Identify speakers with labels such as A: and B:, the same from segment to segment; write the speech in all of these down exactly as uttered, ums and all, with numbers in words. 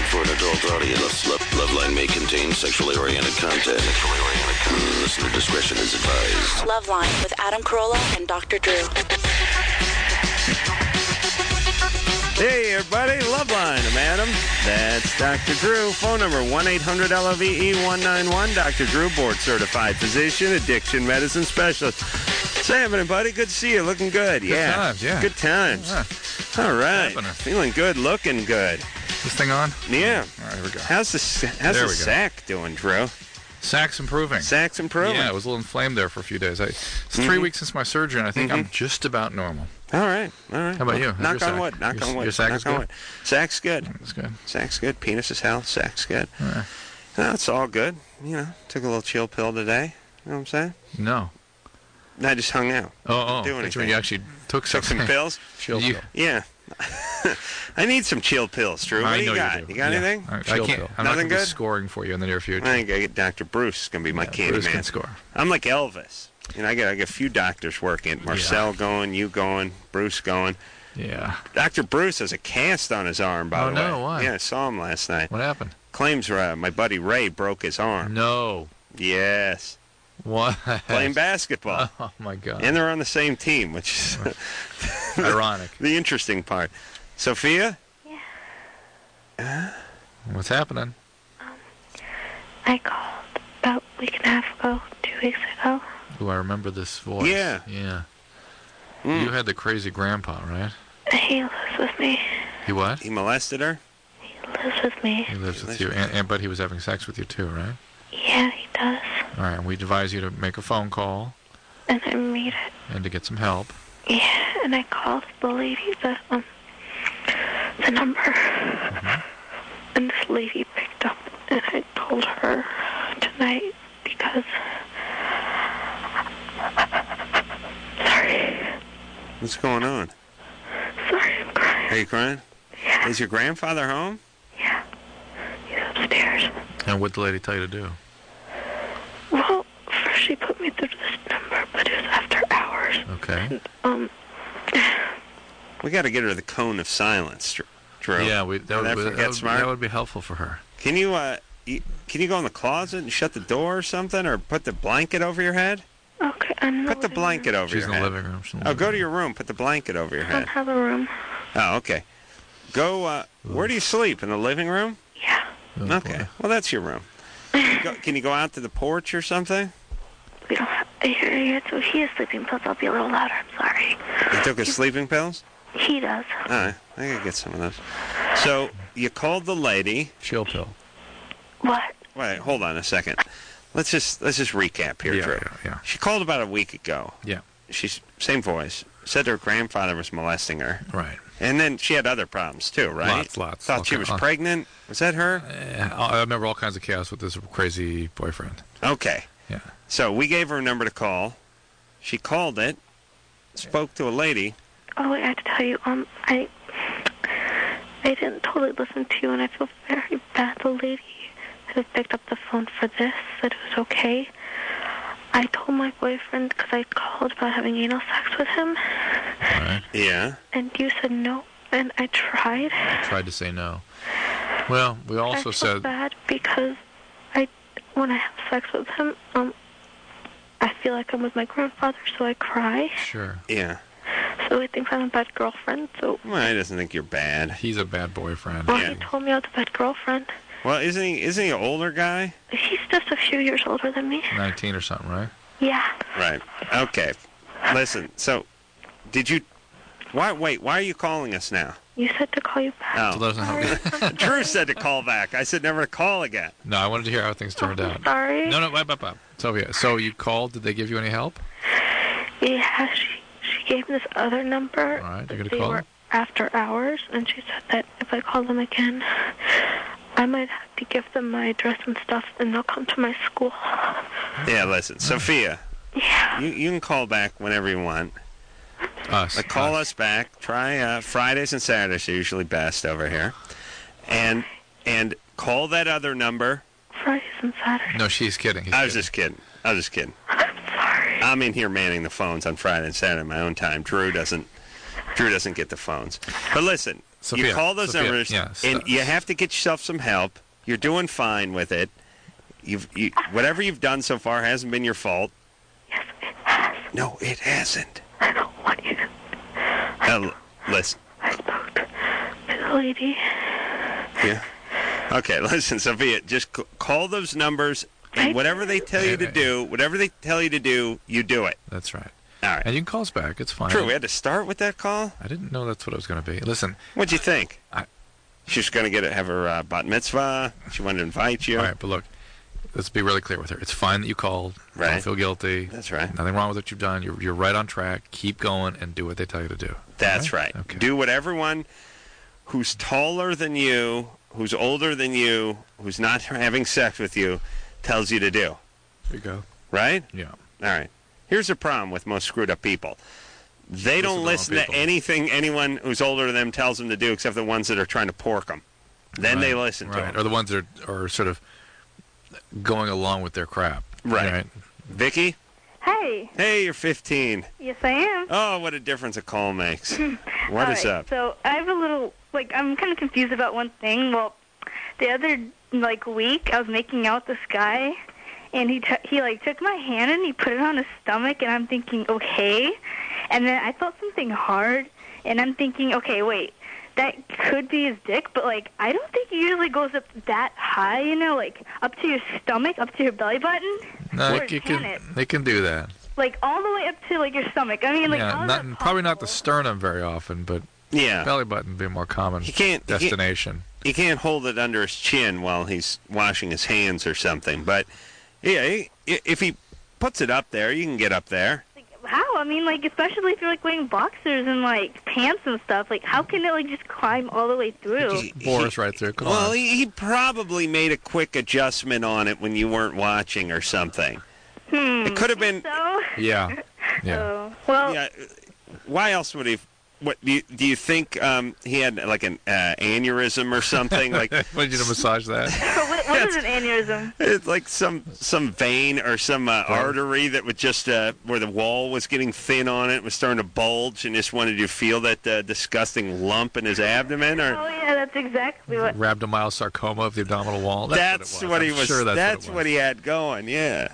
A: for an adult audience. Love, Loveline may contain sexually oriented content. Sexually oriented content. Listener discretion is advised.
B: Loveline with Adam Carolla and Doctor Drew.
C: Hey, everybody. Loveline. I'm Adam. That's Doctor Drew. Phone number one eight hundred L O V E one nine one. Doctor Drew, board-certified physician, addiction medicine specialist. What's happening, buddy? Good to see you. Looking good.
D: Good
C: yeah.
D: times, yeah.
C: Good times.
D: Yeah.
C: All right.
D: Happening.
C: Feeling good. Looking good.
D: This thing on?
C: Yeah.
D: All right, here we go.
C: How's the, how's
D: There
C: the
D: we go.
C: sack doing, Drew?
D: Sack's improving.
C: Sack's improving.
D: Yeah, it was a little inflamed there for a few days. I, it's three mm-hmm. weeks since my surgery, and I think mm-hmm. I'm just about normal.
C: All right, all right.
D: How about you? How's
C: Knock
D: your
C: on
D: sack?
C: wood. Knock
D: your,
C: on wood.
D: Your sack
C: knock
D: is
C: on
D: good?
C: wood. Sack's good.
D: That's good.
C: Sack's good. Penis is health. Sack's good.
D: All right.
C: No, it's all good. You know, took a little chill pill today. You know what I'm saying?
D: No.
C: I just hung out.
D: Oh, oh.
C: Do
D: That's
C: anything.
D: when you actually took,
C: took some pills.
D: Chill
C: you,
D: pill.
C: Yeah. I need some chill pills, Drew. What
D: I
C: do you
D: know
C: got?
D: You, do.
C: You got
D: yeah.
C: anything?
D: Right,
C: Chill
D: I can't.
C: pill.
D: I'm
C: Nothing
D: not going to be
C: good?
D: scoring for you in the near future.
C: I think I get Doctor Bruce. Going to be my
D: yeah,
C: candy
D: Bruce
C: man.
D: can score.
C: I'm like Elvis. You know, I get I get a few doctors working. Marcel
D: yeah.
C: going, you going, Bruce going.
D: Yeah.
C: Doctor Bruce has a cast on his arm, by
D: oh,
C: the way.
D: Oh, no, why?
C: Yeah, I saw him last night.
D: What happened?
C: Claims uh, my buddy Ray broke his arm.
D: No.
C: Yes.
D: What?
C: Playing basketball.
D: Oh, my God.
C: And they're on the same team, which is
D: ironic.
C: The interesting part. Sophia?
E: Yeah.
C: Uh,
D: What's happening?
E: Um, I called about a week and a half ago, two weeks ago.
D: Oh, I remember this voice.
C: Yeah.
D: Yeah.
C: Mm.
D: You had the crazy grandpa, right?
E: He lives with me.
D: He what?
C: He molested her?
E: He lives with me.
D: He lives with you, and, and but he was having sex with you too, right?
E: Yeah, he does.
D: All right, and we advise you to make a phone call.
E: And I made it.
D: And to get some help.
E: Yeah, and I called the lady, the, um, the number.
D: Mm-hmm.
E: And this lady picked up, and I told her tonight because... Sorry.
C: What's going on?
E: Sorry, I'm crying.
C: Are you crying?
E: Yeah.
C: Is your grandfather home?
E: Yeah. He's upstairs.
D: And what did the lady tell you to do?
E: Well, first she put me through this number, but it was after hours.
D: Okay.
E: And, um...
C: We got to get her the cone of silence, Drew.
D: Yeah, we, that, would,
C: that,
D: that,
C: that,
D: would,
C: smart?
D: that would be helpful for her.
C: Can you, uh, you, can you go in the closet and shut the door or something, or put the blanket over your head?
E: Okay, I'm
C: Put the blanket
E: room.
C: over
D: She's
C: your
D: in
C: head.
D: the living room. She's in the
C: Oh,
D: living
C: go
D: room.
C: to your room. Put the blanket over your
E: I don't
C: head.
E: have a room.
C: Oh, okay. Go, uh, where do you sleep? In the living room?
E: Yeah.
D: Oh,
C: Okay.
D: boy.
C: Well, that's your room. Can you, go, can you go out to the porch or something?
E: We don't have a area yet, so he is sleeping pills. I'll be a little louder. I'm sorry.
C: You took his sleeping pills?
E: He does.
C: All right. I gotta get some of those. So, you called the lady.
D: Chill pill.
E: What?
C: Wait, hold on a second. Let's just let's just recap here,
D: Yeah,
C: Drew.
D: yeah, yeah.
C: She called about a week ago.
D: Yeah.
C: She's same voice. Said her grandfather was molesting her.
D: Right.
C: And then she had other problems too, right?
D: Lots, lots.
C: Thought
D: Okay.
C: she was
D: Uh,
C: pregnant. Was that her?
D: Uh, I remember all kinds of chaos with this crazy boyfriend.
C: Okay.
D: Yeah.
C: So we gave her a number to call. She called it. Spoke to a lady.
E: Oh, wait, I have to tell you, um, I, I didn't totally listen to you, and I feel very bad. The lady who picked up the phone for this said it was okay. I told my boyfriend, because I called about having anal sex with him.
D: All right.
C: Yeah.
E: And you said no, and I tried.
D: I tried to say no. Well, we also
E: I feel
D: said...
E: bad because I, when I have sex with him, um, I feel like I'm with my grandfather, so I cry.
D: Sure.
C: Yeah.
E: So he thinks I'm a bad girlfriend, so...
C: Well, he doesn't think you're bad.
D: He's a bad boyfriend.
E: Well,
C: Yeah.
E: he told me I was a bad girlfriend.
C: Well, isn't he? Isn't he an older guy?
E: He's just a few years older than me.
D: nineteen or something, right?
E: Yeah.
C: Right. Okay. Listen. So, did you? Why? Wait. Why are you calling us now?
E: You said to call you back.
D: So those are how
E: Sorry.
C: Drew said to call back. I said never to call again.
D: No, I wanted to hear how things turned
E: Oh,
D: out.
E: sorry.
D: No, no, wait, wait, wait. Sylvia, so you called. Did they give you any help?
E: Yeah, she, she gave me this other number.
D: All right, you're
E: but
D: gonna
E: they
D: call
E: were
D: them?
E: after hours, and she said that if I call them again, I might have to give them my address and stuff, and they'll come to my school.
C: Yeah. Listen, Sophia.
E: Yeah.
C: You you can call back whenever you want.
D: Us.
C: Like, call us back. Try uh, Fridays and Saturdays are usually best over here, and and call that other number.
E: Fridays and Saturdays.
D: No, she's kidding. He's
C: I was
D: kidding.
C: just kidding. I was just kidding.
E: I'm sorry.
C: I'm in here manning the phones on Friday and Saturday in my own time. Drew doesn't. Drew doesn't get the phones. But listen,
D: Sophia,
C: you call those
D: Sophia,
C: numbers,
D: yeah,
C: and
D: stop.
C: you have to get yourself some help. You're doing fine with it. You've you, whatever you've done so far hasn't been your fault.
E: Yes, it has.
C: No, it hasn't.
E: I don't want you.
C: Uh, listen.
E: I spoke to the lady.
C: Yeah. Okay, listen, Sophia. Just c- call those numbers, and
E: I
C: whatever they tell you to do, whatever they tell you to do, you do it.
D: That's right.
C: All right.
D: And you can call us back. It's fine.
C: True. We had to start with that call.
D: I didn't know that's what it was going to be. Listen.
C: What'd you think?
D: I,
C: She's going to get it, have her uh, bat mitzvah. She wanted to invite you.
D: all right, but look, let's be really clear with her. It's fine that you called.
C: Right.
D: Don't feel guilty.
C: That's right.
D: Nothing wrong with what you've done. You're you're right on track. Keep going and do what they tell you to do.
C: That's
D: All
C: right.
D: Okay.
C: Do what everyone who's taller than you, who's older than you, who's not having sex with you, tells you to do.
D: There you go.
C: Right?
D: Yeah.
C: All right. Here's the problem with most screwed up people. They
D: Listen
C: don't
D: to
C: listen
D: wrong
C: to
D: people.
C: anything anyone who's older than them tells them to do, except the ones that are trying to pork them. Then they
D: Right,
C: listen to
D: right.
C: them.
D: Or the ones that are, are sort of going along with their crap.
C: Right. Vicky?
E: Hey.
C: Hey, you're fifteen.
E: Yes, I am.
C: Oh, what a difference a call makes. What
E: All
C: is
E: right,
C: up?
E: So I have a little, like, I'm kind of confused about one thing. Well, the other, like, week, I was making out with this guy, and he, t- he like, took my hand and he put it on his stomach, and I'm thinking, okay. And then I felt something hard, and I'm thinking, okay, wait, that could be his dick, but, like, I don't think it usually goes up that high, you know, like, up to your stomach, up to your belly button.
D: No,
E: Or
D: it, it
E: can
D: can,
E: it?
D: they can do that.
E: Like, all the way up to, like, your stomach. I mean, like,
D: yeah,
E: how is
D: not,
E: that
D: probably not the
E: possible?
D: sternum very often, but
C: Yeah.
D: belly button would be a more common
C: He can't- he can't-
D: destination.
C: He can't hold it under his chin while he's washing his hands or something. But, yeah, he, if he puts it up there, you can get up there.
E: Like, how? I mean, like, especially if you're, like, wearing boxers and, like, pants and stuff. Like, how can it, like, just climb all the way through?
C: He-
D: Boris
C: he-
D: right there. Come
C: Well,
D: on.
C: he, he probably made a quick adjustment on it when you weren't watching or something.
E: Hmm.
C: It could have been.
E: So?
D: Yeah. Yeah.
E: Oh. Well,
C: Yeah. Why else would he? What do you, do you think um, he had like an uh, aneurysm or something? Like
D: Wanted you to massage that.
E: what, what is an aneurysm?
C: it's like some some vein or some uh, artery that would just uh, where the wall was getting thin on it was starting to bulge, and just wanted you to feel that uh, disgusting lump in his abdomen, or
E: Oh, yeah, that's exactly what...
D: Rhabdomyosarcoma of the abdominal wall.
C: that's,
D: That's,
C: what,
D: what, it
C: he
D: was. I'm
C: was.
D: Sure that's,
C: that's
D: what, it
C: what
D: was.
C: he had going. Yeah.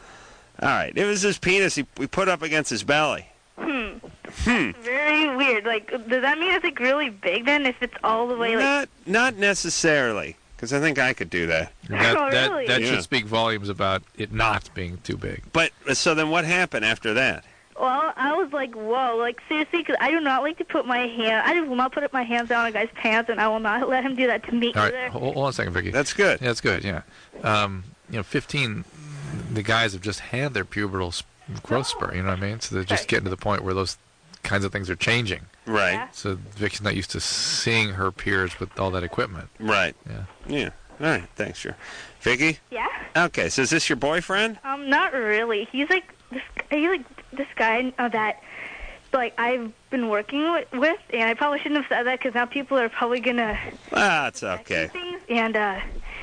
C: All right. It was his penis. He we put up against his belly.
E: Hmm.
C: Hmm.
E: Very weird. Like, does that mean it's, like, really big, then, if it's all the way, like...
C: Not not necessarily, because I think I could do that.
D: That,
E: Oh,
D: that,
E: really?
D: that
C: Yeah.
D: should speak volumes about it not being too big.
C: But so then, what happened after that?
E: Well, I was like, whoa, like, seriously, because I do not like to put my hand... I will not put my hands down on a guy's pants, and I will not let him do that to me
D: All
E: either.
D: right, hold, hold on a second, Vicky.
C: That's good.
D: Yeah, that's good. Yeah, um, you know, fifteen. The guys have just had their pubertal sp- growth spurt. You know what I mean? So they're just
E: Right.
D: getting to the point where those kinds of things are changing.
C: Right.
E: Yeah.
D: So Vicky's not used to seeing her peers with all that equipment.
C: Right.
D: Yeah.
C: Yeah. All right. Thanks, sure. Vicky?
E: Yeah?
C: Okay, so is this your boyfriend?
E: Um, not really. He's like this. He's like this guy uh, that, like, I've been working with, with, and I probably shouldn't have said that because now people are probably gonna
C: Ah, it's
E: do
C: okay.
E: things. And uh,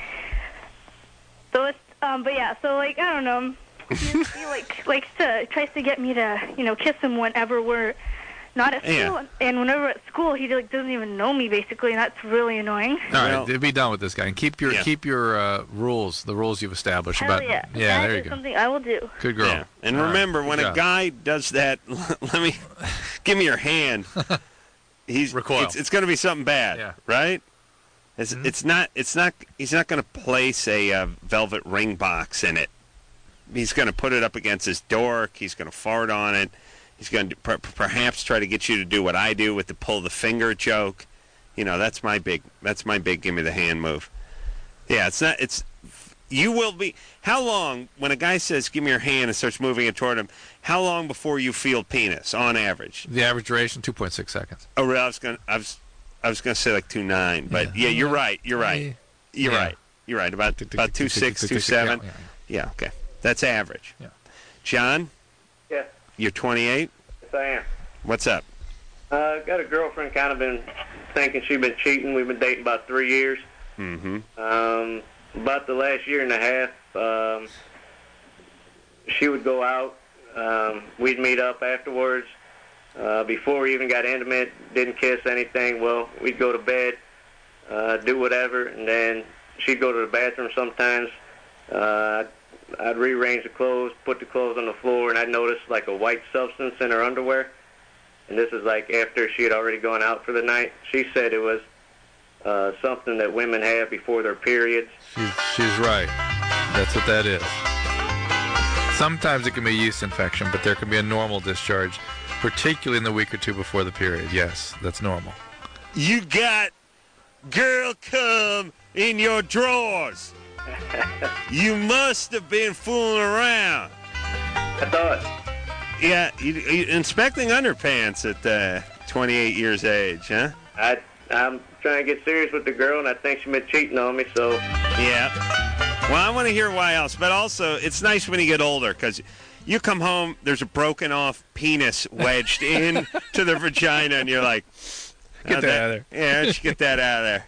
E: so it's um, but yeah, so like I don't know. He, he like likes to tries to get me to you know kiss him whenever we're not at school,
C: Yeah.
E: and whenever at school he like doesn't even know me basically, and that's really annoying.
D: All
C: Well-
D: right, be done with this guy and keep your
C: Yeah.
D: keep your uh, rules, the rules you've established
E: Hell
D: about.
E: yeah,
D: yeah,
E: that
D: there you
E: is
D: go.
E: something I will do.
D: Good girl.
C: Yeah. And
D: All right,
C: remember,
D: good
C: when a
D: job.
C: guy does that, let me give me your hand. He's
D: Recoil.
C: It's, it's going to be something bad,
D: Yeah.
C: right? It's
D: Mhm.
C: it's not it's not he's not going to place a uh, velvet ring box in it. He's going to put it up against his dork. He's going to fart on it. He's going to per- perhaps try to get you to do what I do with the pull the finger joke. You know, that's my big that's my big give me the hand move. Yeah, it's not it's you will be how long when a guy says give me your hand and starts moving it toward him, how long before you feel penis on average?
D: The average duration two point six seconds.
C: Oh, really? I was going I was I was going to say like two nine, but yeah,
D: Yeah.
C: you're right. You're right. You're
D: Yeah.
C: right. You're right. About
D: Tick, tick,
C: about
D: tick,
C: two
D: tick,
C: six,
D: tick,
C: two
D: tick, tick,
C: seven.
D: yeah,
C: Yeah, okay. That's average.
D: Yeah.
C: John,
F: Yeah,
C: you're twenty-eight.
F: yes I am.
C: What's up?
F: Uh, got a girlfriend kind of been thinking she's been cheating. We've been dating about three years.
C: Mm-hmm.
F: Um, about the last year and a half, um, she would go out. Um, we'd meet up afterwards. Uh, before we even got intimate, didn't kiss anything. Well, we'd go to bed, uh, do whatever, and then she'd go to the bathroom sometimes. Uh, I'd rearrange the clothes, put the clothes on the floor, and I'd notice like a white substance in her underwear. And this is like after she had already gone out for the night. She said it was uh, something that women have before their periods.
D: She's, she's right. That's what that is. Sometimes it can be a yeast infection, but there can be a normal discharge, particularly in the week or two before the period. Yes, that's normal.
C: You got girl cum in your drawers. You must have been fooling around.
F: I thought.
C: Yeah, you, you, inspecting underpants at uh, twenty-eight years age, huh?
F: I, I'm trying to get serious with the girl, and I think she's been cheating on me, so...
C: Yeah. Well, I want to hear why else, but also it's nice when you get older, because you come home, there's a broken-off penis wedged in to the vagina, and you're like...
D: Get that, that out of there.
C: Yeah, let's get that out of there.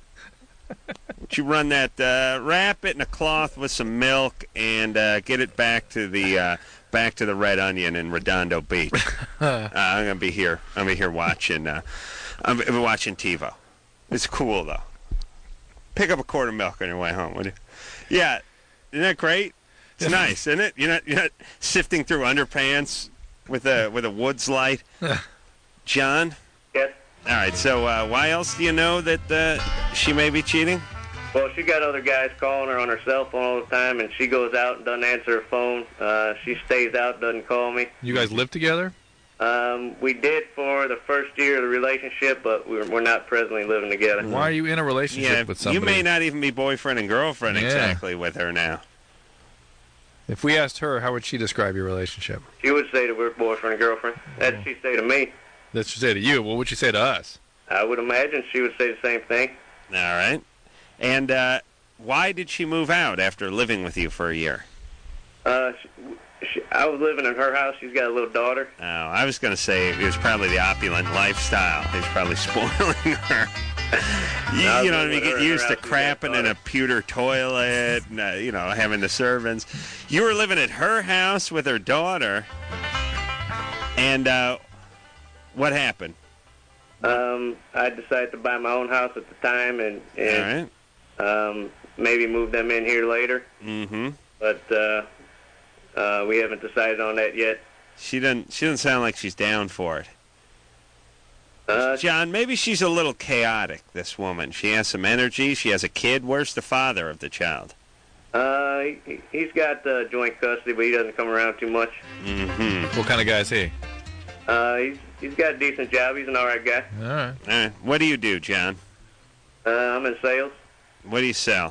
C: You run that, uh, wrap it in a cloth with some milk, and uh, get it back to the uh, back to the Red Onion in Redondo Beach. uh, I'm gonna be here. I'm gonna be here watching. Uh, I'm, I'm watching TiVo. It's cool though. Pick up a quart of milk on your way home, would you? Yeah, isn't that great? It's nice, isn't it? You're not you're not sifting through underpants with a with a Woods light. John.
F: Yes.
C: All right. So uh, why else do you know that uh, she may be cheating?
F: Well, she got other guys calling her on her cell phone all the time, and she goes out and doesn't answer her phone. Uh, she stays out, doesn't call me.
D: You guys live together?
F: Um, we did for the first year of the relationship, but we're, we're not presently living together.
D: Why are you in a relationship
C: Yeah,
D: with somebody?
C: you may not even be boyfriend and girlfriend
D: Yeah.
C: exactly with her now.
D: If we asked her, how would she describe your relationship?
F: She would say that we're boyfriend and girlfriend. That'd she say to me.
D: That's what she say to you. What would she say to us?
F: I would imagine she would say the same thing.
C: All right. And uh, why did she move out after living with you for a year?
F: Uh, she, she, I was living in her house. She's got a little daughter.
C: Oh, I was going to say it was probably the opulent lifestyle. He was probably spoiling her. you,
F: No, I was
C: you know,
F: living
C: you
F: with
C: get
F: her in
C: used
F: her
C: to
F: house. She's got a
C: crapping in a
F: daughter.
C: pewter toilet, and, uh, you know, having the servants. You were living at her house with her daughter, and uh, what happened?
F: Um, I decided to buy my own house at the time, and, and
C: All right.
F: um, maybe move them in here later.
C: Mm-hmm.
F: But uh, uh, we haven't decided on that yet.
C: She doesn't. She doesn't sound like she's down for it.
F: Uh,
C: John, maybe she's a little chaotic, this woman. She has some energy. She has a kid. Where's the father of the child?
F: uh, he, he's got uh, joint custody, but he doesn't come around too much.
C: Mm-hmm.
D: What kind of guy is he?
F: Uh, he's he's got a decent job. He's an all right guy.
D: All right.
C: All right. What do you do, John?
F: Uh, I'm in sales.
C: What do you sell?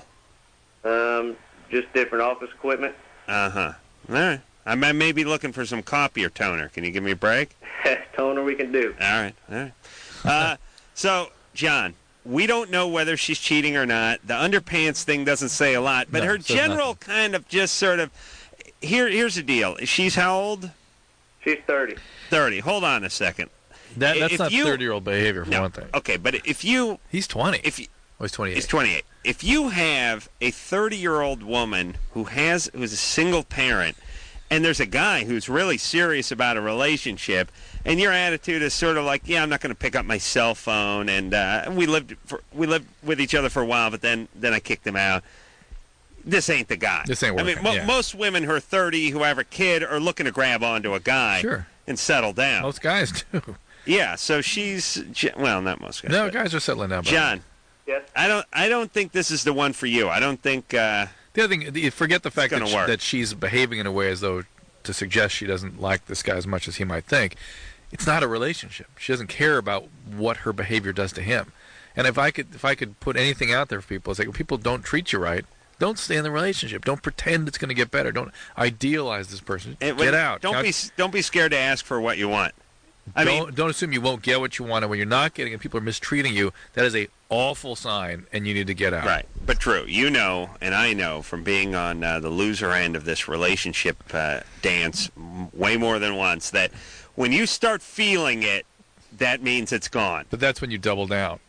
F: Um, just different office equipment.
C: Uh-huh. All right. I may may be looking for some copier toner. Can you give me a break?
F: Toner we can do.
C: All right. All right. Uh, so, John, we don't know whether she's cheating or not. The underpants thing doesn't say a lot, but
D: No,
C: her
D: it says
C: general
D: nothing.
C: kind of just sort of... Here, Here's the deal. She's how old?
F: She's thirty.
C: thirty. Hold on a second.
D: That, that's
C: If
D: not
C: you-
D: thirty-year-old behavior, for
C: No.
D: one thing.
C: Okay, but if you...
D: He's twenty.
C: If you,
D: Oh, he's twenty-eight.
C: He's twenty-eight. If you have a thirty-year-old woman who has who's a single parent, and there's a guy who's really serious about a relationship, and your attitude is sort of like, yeah, I'm not going to pick up my cell phone, and uh, we lived for, we lived with each other for a while, but then then I kicked him out. This ain't the guy.
D: This ain't
C: I mean,
D: working,
C: mo-
D: yeah.
C: most women who are thirty who have a kid are looking to grab onto a guy
D: Sure.
C: and settle down.
D: Most guys do.
C: Yeah, so she's well, not most guys.
D: No,
C: but-
D: guys are settling down. by
C: John.
F: Yes.
C: I don't. I don't think this is the one for you. I don't think. Uh,
D: The other thing, the- forget the fact
C: gonna
D: that, she,
C: work.
D: that she's behaving in a way as though to suggest she doesn't like this guy as much as he might think. It's not a relationship. She doesn't care about what her behavior does to him. And if I could, if I could put anything out there for people, it's like, if people don't treat you right, don't stay in the relationship. Don't pretend it's going to get better. Don't idealize this person.
C: it-
D: Get out.
C: Don't
D: Count-
C: be. Don't be scared to ask for what you want. I
D: don't,
C: mean,
D: don't assume you won't get what you want, and when you're not getting it, people are mistreating you. That is a awful sign, and you need to get out.
C: right, but true. You know, and I know from being on uh, the loser end of this relationship uh, dance m- way more than once that when you start feeling it, that means it's gone.
D: But that's when you double down.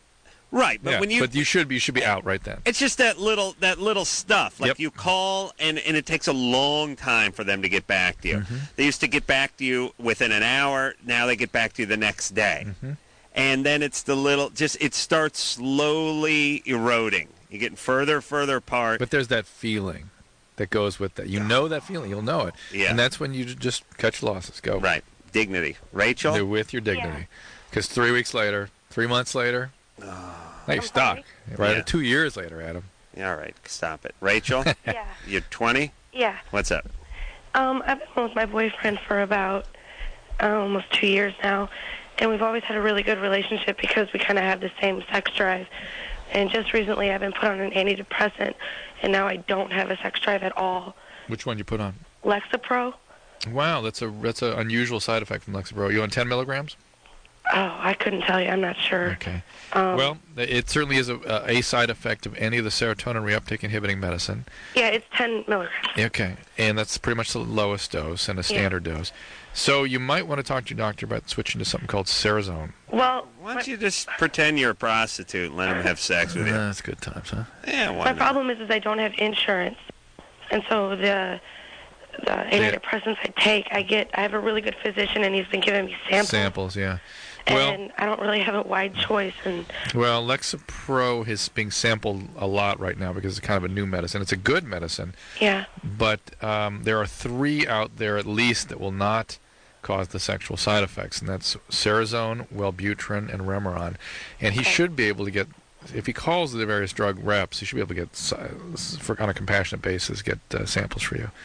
C: Right, but
D: yeah,
C: when you
D: but you should be you should be out right then.
C: it's just that little that little stuff. Like
D: Yep.
C: you call and, and it takes a long time for them to get back to you.
D: Mm-hmm.
C: They used to get back to you within an hour. Now they get back to you the next day.
D: Mm-hmm.
C: And then it's the little just it starts slowly eroding. You're getting further further apart.
D: But there's that feeling that goes with that. You know that feeling. You'll know it.
C: Yeah.
D: And that's when you j- just cut your losses. Go.
C: Right. Dignity. Rachel?
D: They're with your dignity. Because three weeks later, three months later, now you're
E: I'm
D: stuck.
E: sorry?
D: Right?
C: Yeah.
D: Two years later, Adam.
C: All right, stop it. Rachel,
E: Yeah.
C: you're twenty?
E: Yeah.
C: What's up?
E: Um, I've been with my boyfriend for about uh, almost two years now, and we've always had a really good relationship because we kind of have the same sex drive. And just recently I've been put on an antidepressant, and now I don't have a sex drive at all.
D: Which one you put on?
E: Lexapro?
D: Wow, that's a that's an unusual side effect from Lexapro. You on ten milligrams?
E: Oh, I couldn't tell you. I'm not sure.
D: Okay.
E: Um,
D: Well, it certainly is a, a side effect of any of the serotonin reuptake inhibiting medicine.
E: yeah, it's ten milligrams.
D: Okay, and that's pretty much the lowest dose and a standard dose. So you might want to talk to your doctor about switching to something called Serazone.
E: Well,
C: Why don't you just pretend you're a prostitute and let him have sex with you?
D: Uh, that's good times, huh?
C: Yeah, why
E: my
C: not?
E: problem is, is I don't have insurance, and so the the antidepressants I take, I get. I have a really good physician, and he's been giving me samples,
D: Samples, yeah. Well,
E: and I don't really have a wide choice. And
D: well, Lexapro is being sampled a lot right now because it's kind of a new medicine. It's a good medicine,
E: yeah,
D: but um, there are three out there at least that will not cause the sexual side effects, and that's Serazone, Wellbutrin, and Remeron. And he
E: Okay.
D: should be able to get, if he calls the various drug reps, he should be able to get, si- for on a compassionate basis, get uh, samples for you.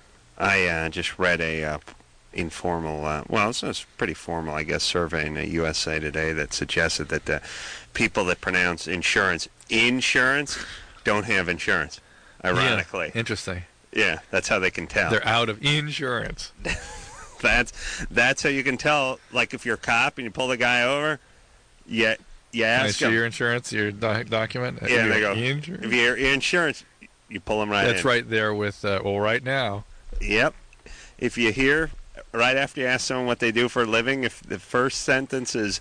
C: I uh, just read a uh, informal, uh, well, it's a pretty formal, I guess, survey in the U S A Today that suggested that the people that pronounce insurance insurance don't have insurance. Ironically,
D: Yeah, interesting.
C: yeah, that's how they can tell.
D: They're out of insurance.
C: That's that's how you can tell. Like if you're a cop and you pull the guy over, you you
D: Can I
C: ask
D: see
C: him.
D: your insurance, your doc- document?
C: Yeah,
D: Your
C: they go.
D: Insurance?
C: If you're insurance, you pull him right in.
D: That's right there with, uh, well, right now.
C: Yep. If you hear right after you ask someone what they do for a living, if the first sentence is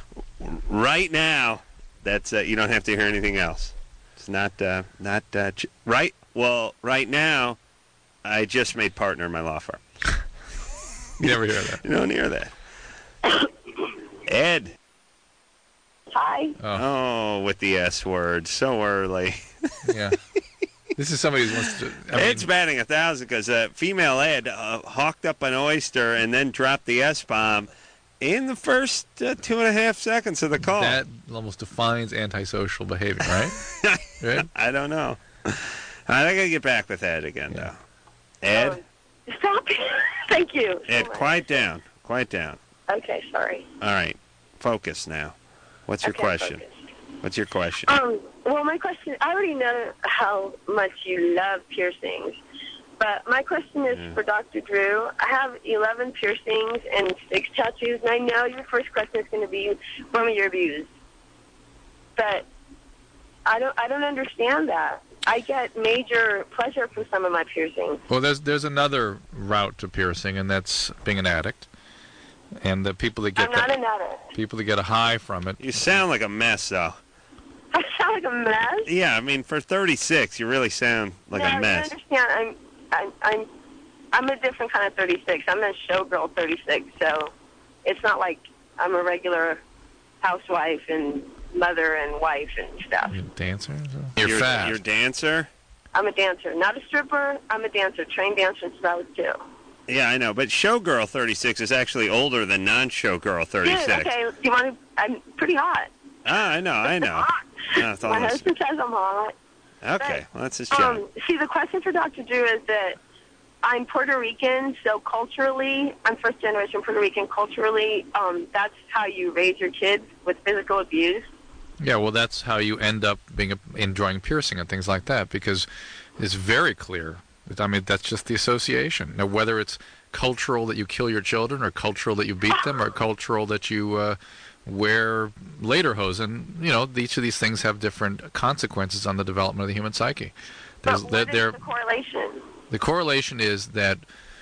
C: right now, that's uh, you don't have to hear anything else. It's not uh, not uh, ch- right. Well, right now, I just made partner in my law firm.
D: You never hear that.
C: You don't hear that. Ed.
E: hi.
D: Oh,
C: Oh, with the S word so early.
D: yeah. This is somebody who wants to. I mean,
C: Ed's batting a thousand because uh, female Ed uh, hawked up an oyster and then dropped the S bomb in the first uh, two and a half seconds of the call.
D: that almost defines antisocial behavior, right? Right?
C: I don't know. I gotta get back with Ed again,
D: Yeah.
C: though. Ed,
E: Oh, stop. Thank you. so
C: Ed,
E: much.
C: quiet down, quiet down.
E: Okay, sorry.
C: All right, focus now. What's your
E: Okay,
C: question?
E: focus.
C: What's your question?
G: Um, well, my question, I already know how much you love piercings, but my question is
C: Yeah.
G: for Doctor Drew. I have eleven piercings and six tattoos, and I know your first question is going to be, when were you abused? But I don't, I don't understand that. I get major pleasure from some of my piercings.
D: Well, there's there's another route to piercing, and that's being an addict. And the people that get
G: I'm not
D: that,
G: an addict.
D: people that get a high from it.
C: You sound like a mess, though.
G: I sound like a mess.
C: Yeah, I mean, for thirty-six, you really sound like
G: no,
C: a mess.
G: You understand? I'm, I'm, I'm, I'm a different kind of thirty-six. I'm a showgirl thirty-six, so it's not like I'm a regular housewife and mother and wife and stuff.
D: You're a dancer? You're,
C: you're,
D: fast.
C: You're a dancer?
G: I'm a dancer, not a stripper. I'm a dancer, trained dancer since I was two.
C: Yeah, I know, but showgirl thirty-six is actually older than non-showgirl thirty-six.
G: Dude, okay, do you want to? I'm pretty hot.
C: Ah, I know, I know.
G: Hot.
C: No, it's
G: My
C: almost,
G: husband says I'm hot.
C: okay, well, that's his job.
G: Um, see, the question for Doctor Drew is that I'm Puerto Rican, so culturally, I'm first generation Puerto Rican. Culturally, um, that's how you raise your kids with physical abuse.
D: Yeah, well, that's how you end up being a, enjoying piercing and things like that, because it's very clear. I mean, that's just the association. Now, whether it's cultural that you kill your children, or cultural that you beat them, or cultural that you uh, wear lederhosen, you know, each of these things have different consequences on the development of the human psyche. There's,
G: But
D: there-
G: what
D: there-
G: is the correlation?
D: the correlation is that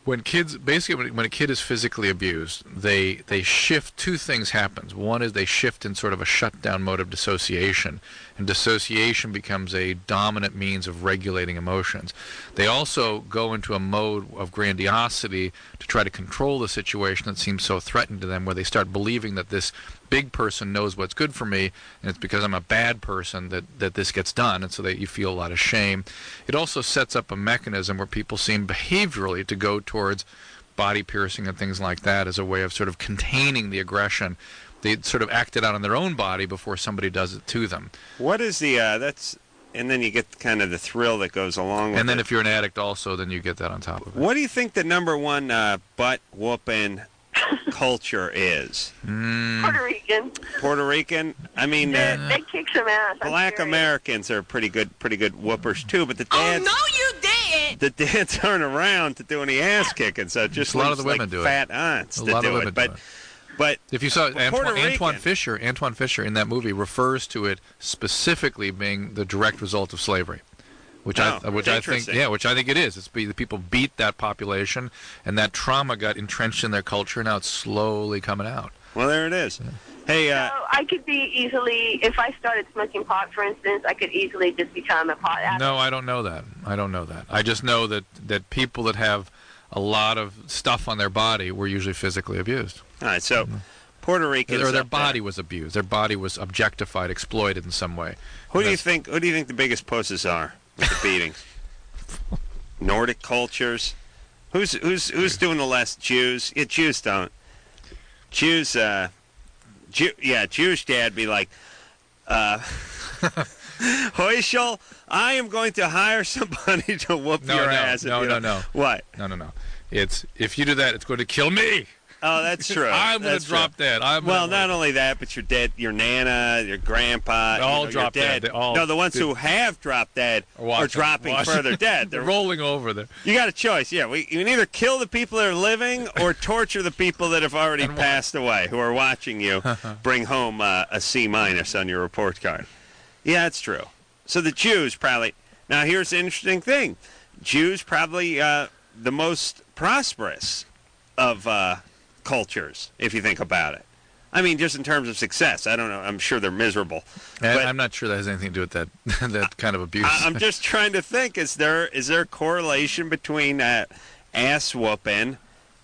D: when kids basically when, when a kid is physically abused, they they shift. Two things happens. One is they shift in sort of a shutdown mode of dissociation, and dissociation becomes a dominant means of regulating emotions. They also go into a mode of grandiosity to try to control the situation that seems so threatening to them, where they start believing that this big person knows what's good for me, and it's because I'm a bad person that, that this gets done, and so that you feel a lot of shame. It also sets up a mechanism where people seem behaviorally to go towards body piercing and things like that as a way of sort of containing the aggression. They sort of act it out on their own body before somebody does it to them.
C: What is the, uh, that's, and then you get kind of the thrill that goes along with it.
D: And then if you're an addict also, then you get that on top of it.
C: What do you think the number one uh, butt whooping culture is?
D: Mm.
G: Puerto Rican.
C: Puerto Rican? I mean,
G: They,
C: uh,
G: they kick some ass. I'm
C: black
G: serious.
C: Americans are pretty good, pretty good whoopers too. But the dads,
H: Oh, no, you didn't.
C: the dads aren't around to do any ass kicking, so it just
D: A lot of
C: leaves,
D: the women
C: like
D: do it.
C: fat aunts
D: A
C: to
D: lot
C: do
D: of women
C: it.
D: do
C: But,
D: it.
C: but
D: If you saw
C: Puerto
D: Antoine, Antoine
C: Rican-
D: Fisher, Antoine Fisher in that movie refers to it specifically being the direct result of slavery, which
C: Oh,
D: I which I think
C: interesting.
D: yeah, which I think it is. It's be, the people beat that population, and that trauma got entrenched in their culture. Now it's slowly coming out.
C: well, there it is. Hey, uh,
G: So I could be easily, if I started smoking pot, for instance, I could easily just become a pot addict.
D: No, I don't know that. I don't know that. I just know that that people that have a lot of stuff on their body were usually physically abused,
C: all right, so Puerto Ricans
D: or their
C: up there.
D: body was abused. Their body was objectified, exploited in some way.
C: Who do you
D: That's-
C: think? Who do you think the biggest pussies are with the beatings? Nordic cultures. Who's who's who's doing the less? Jews. Yeah, Jews don't. Jews. Uh, Jew, yeah, Jewish dad be like, uh, Hoischel, I am going to hire somebody to whoop
D: No,
C: your
D: no,
C: ass. if
D: no,
C: you
D: no,
C: don't-"
D: no.
C: What?
D: No, no, no. It's if you do that, it's going to kill me.
C: Oh, that's true.
D: I'm going
C: That's
D: to drop
C: true.
D: dead. I'm
C: Well,
D: gonna,
C: not only that, but your dad, your nana, your grandpa,
D: They all
C: you know,
D: drop
C: your
D: dead.
C: dad.
D: They all-
C: no, the ones
D: they-
C: who have dropped dead
D: Or watch
C: are
D: it.
C: dropping
D: Watch it.
C: further dead.
D: They're
C: They're
D: rolling over there.
C: You got a choice. Yeah, we you can either kill the people that are living or torture the people that have already
D: And what?
C: passed away who are watching you bring home uh, a C minus on your report card. Yeah, it's true. So the Jews probably. Now here's the interesting thing: Jews probably uh, the most prosperous of uh, cultures, if you think about it. I mean, just in terms of success. I don't know. I'm sure they're miserable.
D: And
C: But-
D: I'm not sure that has anything to do with that that kind of abuse.
C: I, I'm just trying to think: is there is there a correlation between uh, ass whooping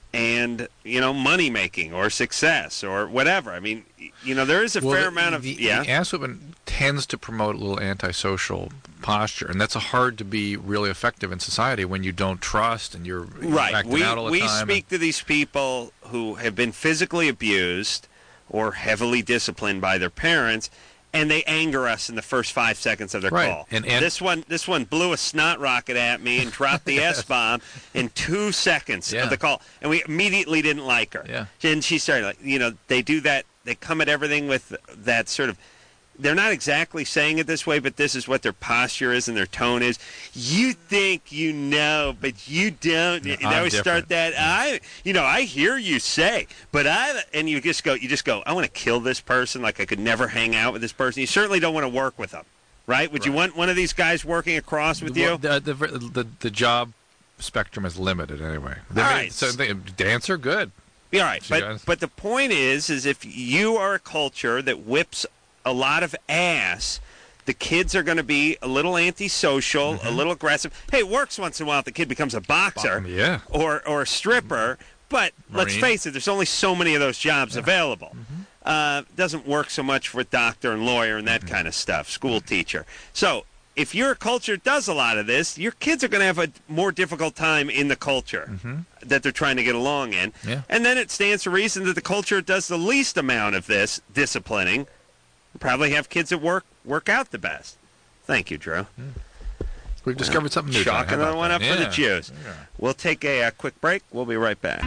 C: and you know money making or success or whatever? I mean, y- you know, there is a
D: Well,
C: fair
D: the,
C: amount of
D: the,
C: yeah.
D: the ass whipping tends to promote a little antisocial posture, and that's a hard to be really effective in society when you don't trust and you're, you're
C: Right.
D: acting
C: We
D: out all the
C: we
D: time.
C: speak to these people who have been physically abused or heavily disciplined by their parents, and they anger us in the first five seconds of their
D: Right.
C: call.
D: And- and-
C: this one, this one blew a snot rocket at me and dropped the S bomb in two seconds
D: Yeah.
C: of the call, and we immediately didn't like her.
D: Yeah.
C: And she started like, you know, they do that. They come at everything with that sort of. They're not exactly saying it this way, but this is what their posture is and their tone is. You think you know, but you don't.
D: Yeah,
C: they
D: I'm
C: always start
D: different.
C: that. I, you know, I hear you say, but I, and you just go, you just go. I want to kill this person. Like I could never hang out with this person. You certainly don't want to work with them, right? Would you
D: Right.
C: want one of these guys working across with you?
D: The, the, the, the job spectrum is limited anyway. They
C: All
D: may-
C: right.
D: So they, dancer, good.
C: Yeah, all right,
D: So you
C: but
D: guys-
C: but the point is, is if you are a culture that whips a lot of ass, the kids are going to be a little antisocial,
D: Mm-hmm.
C: a little aggressive. Hey, it works once in a while if the kid becomes a boxer
D: Yeah.
C: or or a stripper. But let's
D: Marine.
C: face it, there's only so many of those jobs available.
D: Mm-hmm.
C: Uh, doesn't work so much for doctor and lawyer and
D: Mm-hmm.
C: that kind of stuff, school teacher. So if your culture does a lot of this, your kids are going to have a more difficult time in the culture that they're trying to get along in.
D: Mm-hmm. Yeah.
C: And then it stands to reason that the culture that does the least amount of this disciplining will probably have kids that work work out the best. Thank you, Drew.
D: We've discovered something new.
C: Chalk
D: How
C: another
D: about
C: one
D: that?
C: up for the
D: Yeah.
C: Jews.
D: Yeah.
C: We'll take a, uh quick break. We'll be right back.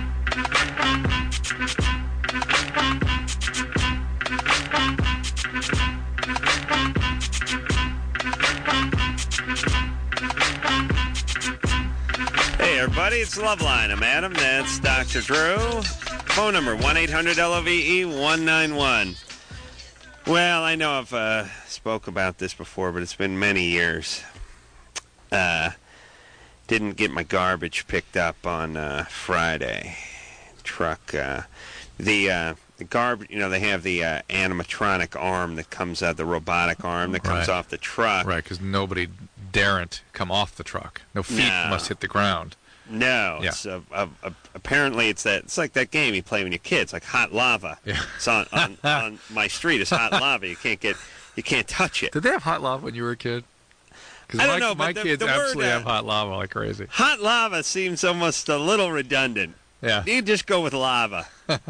C: Hey, everybody, it's Loveline. I'm Adam. That's Doctor Drew. Phone number, one eight hundred L O V E one nine one. Well, I know I've uh, spoke about this before, but it's been many years. Uh, didn't get my garbage picked up on uh, Friday. Truck, uh, the uh, the garbage. You know, they have the uh, animatronic arm that comes out, the robotic arm that comes
D: Right.
C: off the truck.
D: Right, because nobody daren't come off the truck. No feet
C: No.
D: must hit the ground.
C: No,
D: Yeah.
C: it's uh, uh, uh, apparently it's that. It's like that game you play when you're kids, like hot lava.
D: Yeah.
C: It's on, on, on my street. It's hot lava. You can't get, you can't touch it.
D: Did they have hot lava when you were a kid? Because
C: I
D: my,
C: don't know, but
D: my
C: the-
D: kids
C: the word,
D: absolutely
C: uh,
D: have hot lava like crazy.
C: Hot lava seems almost a little redundant.
D: Yeah.
C: You just go with lava.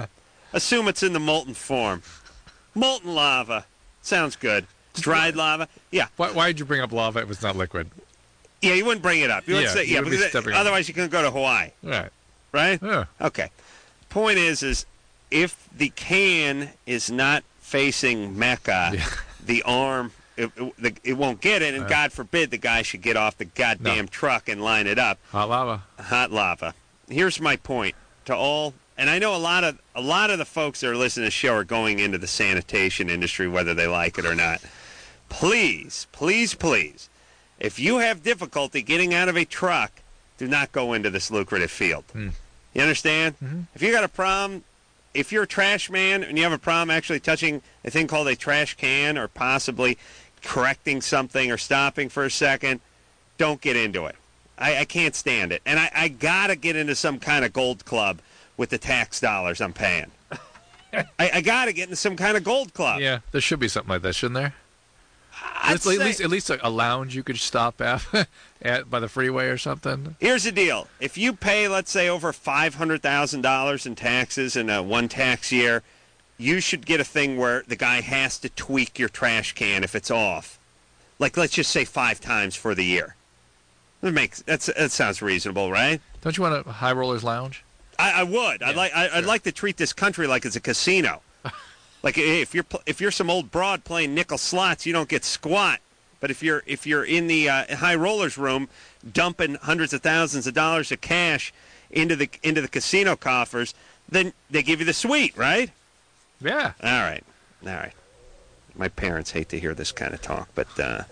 C: Assume it's in the molten form. Molten lava sounds good. Dried lava, yeah,
D: Why why did you bring up lava if it's not liquid?
C: yeah. You wouldn't bring it up. You wouldn't
D: Yeah,
C: say,
D: you
C: yeah,
D: would be
C: because
D: stepping on-
C: otherwise you can go to Hawaii,
D: Right.
C: right?
D: Yeah.
C: Okay. Point is, is if the can is not facing Mecca,
D: Yeah.
C: the arm it, it, the, it won't get it, and
D: Yeah.
C: God forbid the guy should get off the goddamn
D: No.
C: truck and line it up.
D: Hot lava.
C: Hot lava. Here's my point to all, and I know a lot of a lot of the folks that are listening to the show are going into the sanitation industry, whether they like it or not. Please, please, please, if you have difficulty getting out of a truck, do not go into this lucrative field.
D: Mm.
C: You understand?
D: Mhm.
C: If you got a problem, if you're a trash man and you have a problem actually touching a thing called a trash can or possibly correcting something or stopping for a second, don't get into it. I, I can't stand it. And I, I got to get into some kind of gold club with the tax dollars I'm paying. I, I got to get into some kind of gold club.
D: Yeah, there should be something like that, shouldn't there?
C: I'd
D: At least, at
C: say-
D: least, at least a, a lounge you could stop at, at by the freeway or something.
C: Here's the deal. If you pay, let's say, over five hundred thousand dollars in taxes in a one tax year, you should get a thing where the guy has to tweak your trash can if it's off. Like, let's just say five times for the year. That makes that's that sounds reasonable, right?
D: Don't you want a high rollers lounge?
C: I, I would. I'd
D: Yeah,
C: like. I, I'd
D: sure.
C: like to treat this country like it's a casino. Like if you're pl- if you're some old broad playing nickel slots, you don't get squat. But if you're if you're in the uh, high rollers room, dumping hundreds of thousands of dollars of cash into the into the casino coffers, then they give you the suite, right?
D: Yeah.
C: All right, all right. My parents hate to hear this kind of talk, but uh,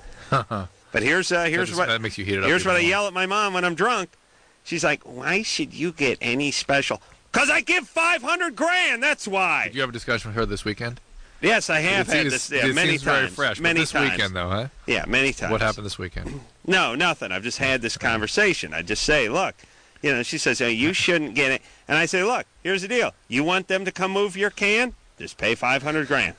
C: but here's uh,
D: That,
C: here's
D: just,
C: what
D: that makes you heat it up.
C: here's
D: even
C: what I
D: more.
C: yell at my mom when I'm drunk. She's like, "Why should you get any special?" Because I give five hundred grand. That's why.
D: Did you have a discussion with her this weekend?
C: Yes, I have
D: it
C: had
D: seems,
C: this yeah,
D: it
C: many
D: seems
C: times.
D: very fresh. but
C: Many
D: this
C: times.
D: weekend, though, huh?
C: Yeah, many times.
D: What happened this weekend?
C: No, nothing. I've just had this conversation. I just say, look, you know, she says, hey, you shouldn't get it. And I say, look, here's the deal. You want them to come move your can? Just pay five hundred grand.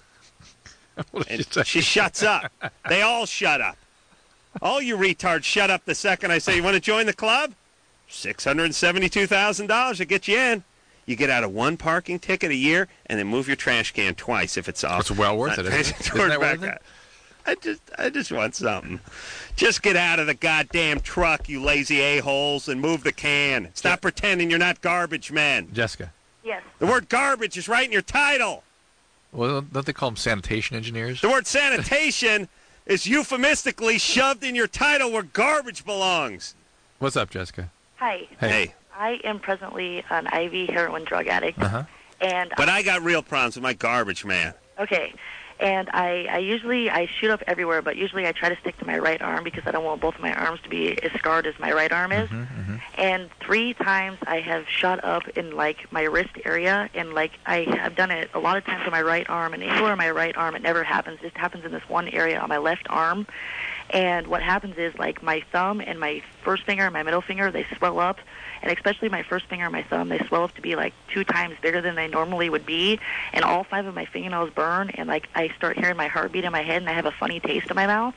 D: What did
C: And
D: you say?
C: she shuts up. They all shut up. All you retards shut up the second I say, you want to join the club? six hundred seventy-two thousand dollars to get you in. You get out of one parking ticket a year and then move your trash can twice if it's off.
D: It's well worth it,
C: Not
D: isn't it?
C: facing
D: Isn't that
C: toward
D: worth
C: back.
D: it?
C: I just, I just want something. Just get out of the goddamn truck, you lazy a-holes, and move the can. Stop pretending you're not garbage men.
D: Jessica.
E: Yes.
C: The word garbage is right in your title.
D: Well, don't they call them sanitation engineers?
C: The word sanitation is euphemistically shoved in your title where garbage belongs.
D: What's up, Jessica?
E: Hi.
D: Hey.
C: Hey,
E: I am presently an I V heroin drug addict,
D: Uh-huh.
E: and
C: but I got real problems with my garbage man.
E: okay, and I, I usually I shoot up everywhere, but usually I try to stick to my right arm because I don't want both of my arms to be as scarred as my right arm is.
D: Mm-hmm,
E: And three times I have shot up in like my wrist area, and like I have done it a lot of times on my right arm, and anywhere on my right arm it never happens. It just happens in this one area on my left arm. And what happens is like my thumb and my first finger and my middle finger, they swell up, and especially my first finger and my thumb, they swell up to be like two times bigger than they normally would be, and all five of my fingernails burn, and like I start hearing my heartbeat in my head, and I have a funny taste in my mouth,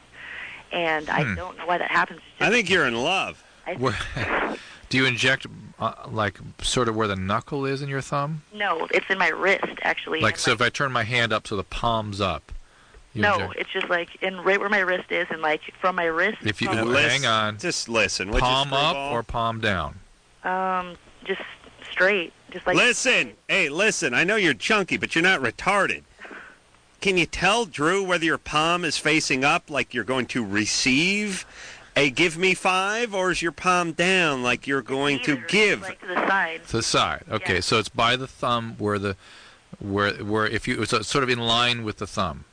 E: and I
D: Hmm.
E: don't know why that happens. It's
C: I
E: just-
C: think you're in love.
E: I,
D: Where, do you inject, uh, like, sort of where the knuckle is in your thumb?
E: no, it's in my wrist actually.
D: Like,
E: and,
D: so if I turn my hand up so the palm's up. You
E: no,
D: inject-
E: it's just like in right where my wrist is, and like from my wrist.
D: If you-
E: from-
C: Now,
D: Hang
C: listen-
D: on.
C: Just listen. would you,
D: palm up
C: screwball?
D: or palm down?
E: um, just straight, just like
C: Listen. Hey, listen. I know you're chunky, but you're not retarded. Can you tell, Drew, whether your palm is facing up like you're going to receive a give me five, or is your palm down like you're going to
E: Either,
C: give?
E: like to the side.
D: To the side. Okay,
E: Yeah.
D: so it's by the thumb where the, where where if you, so it's sort of in line with the thumb.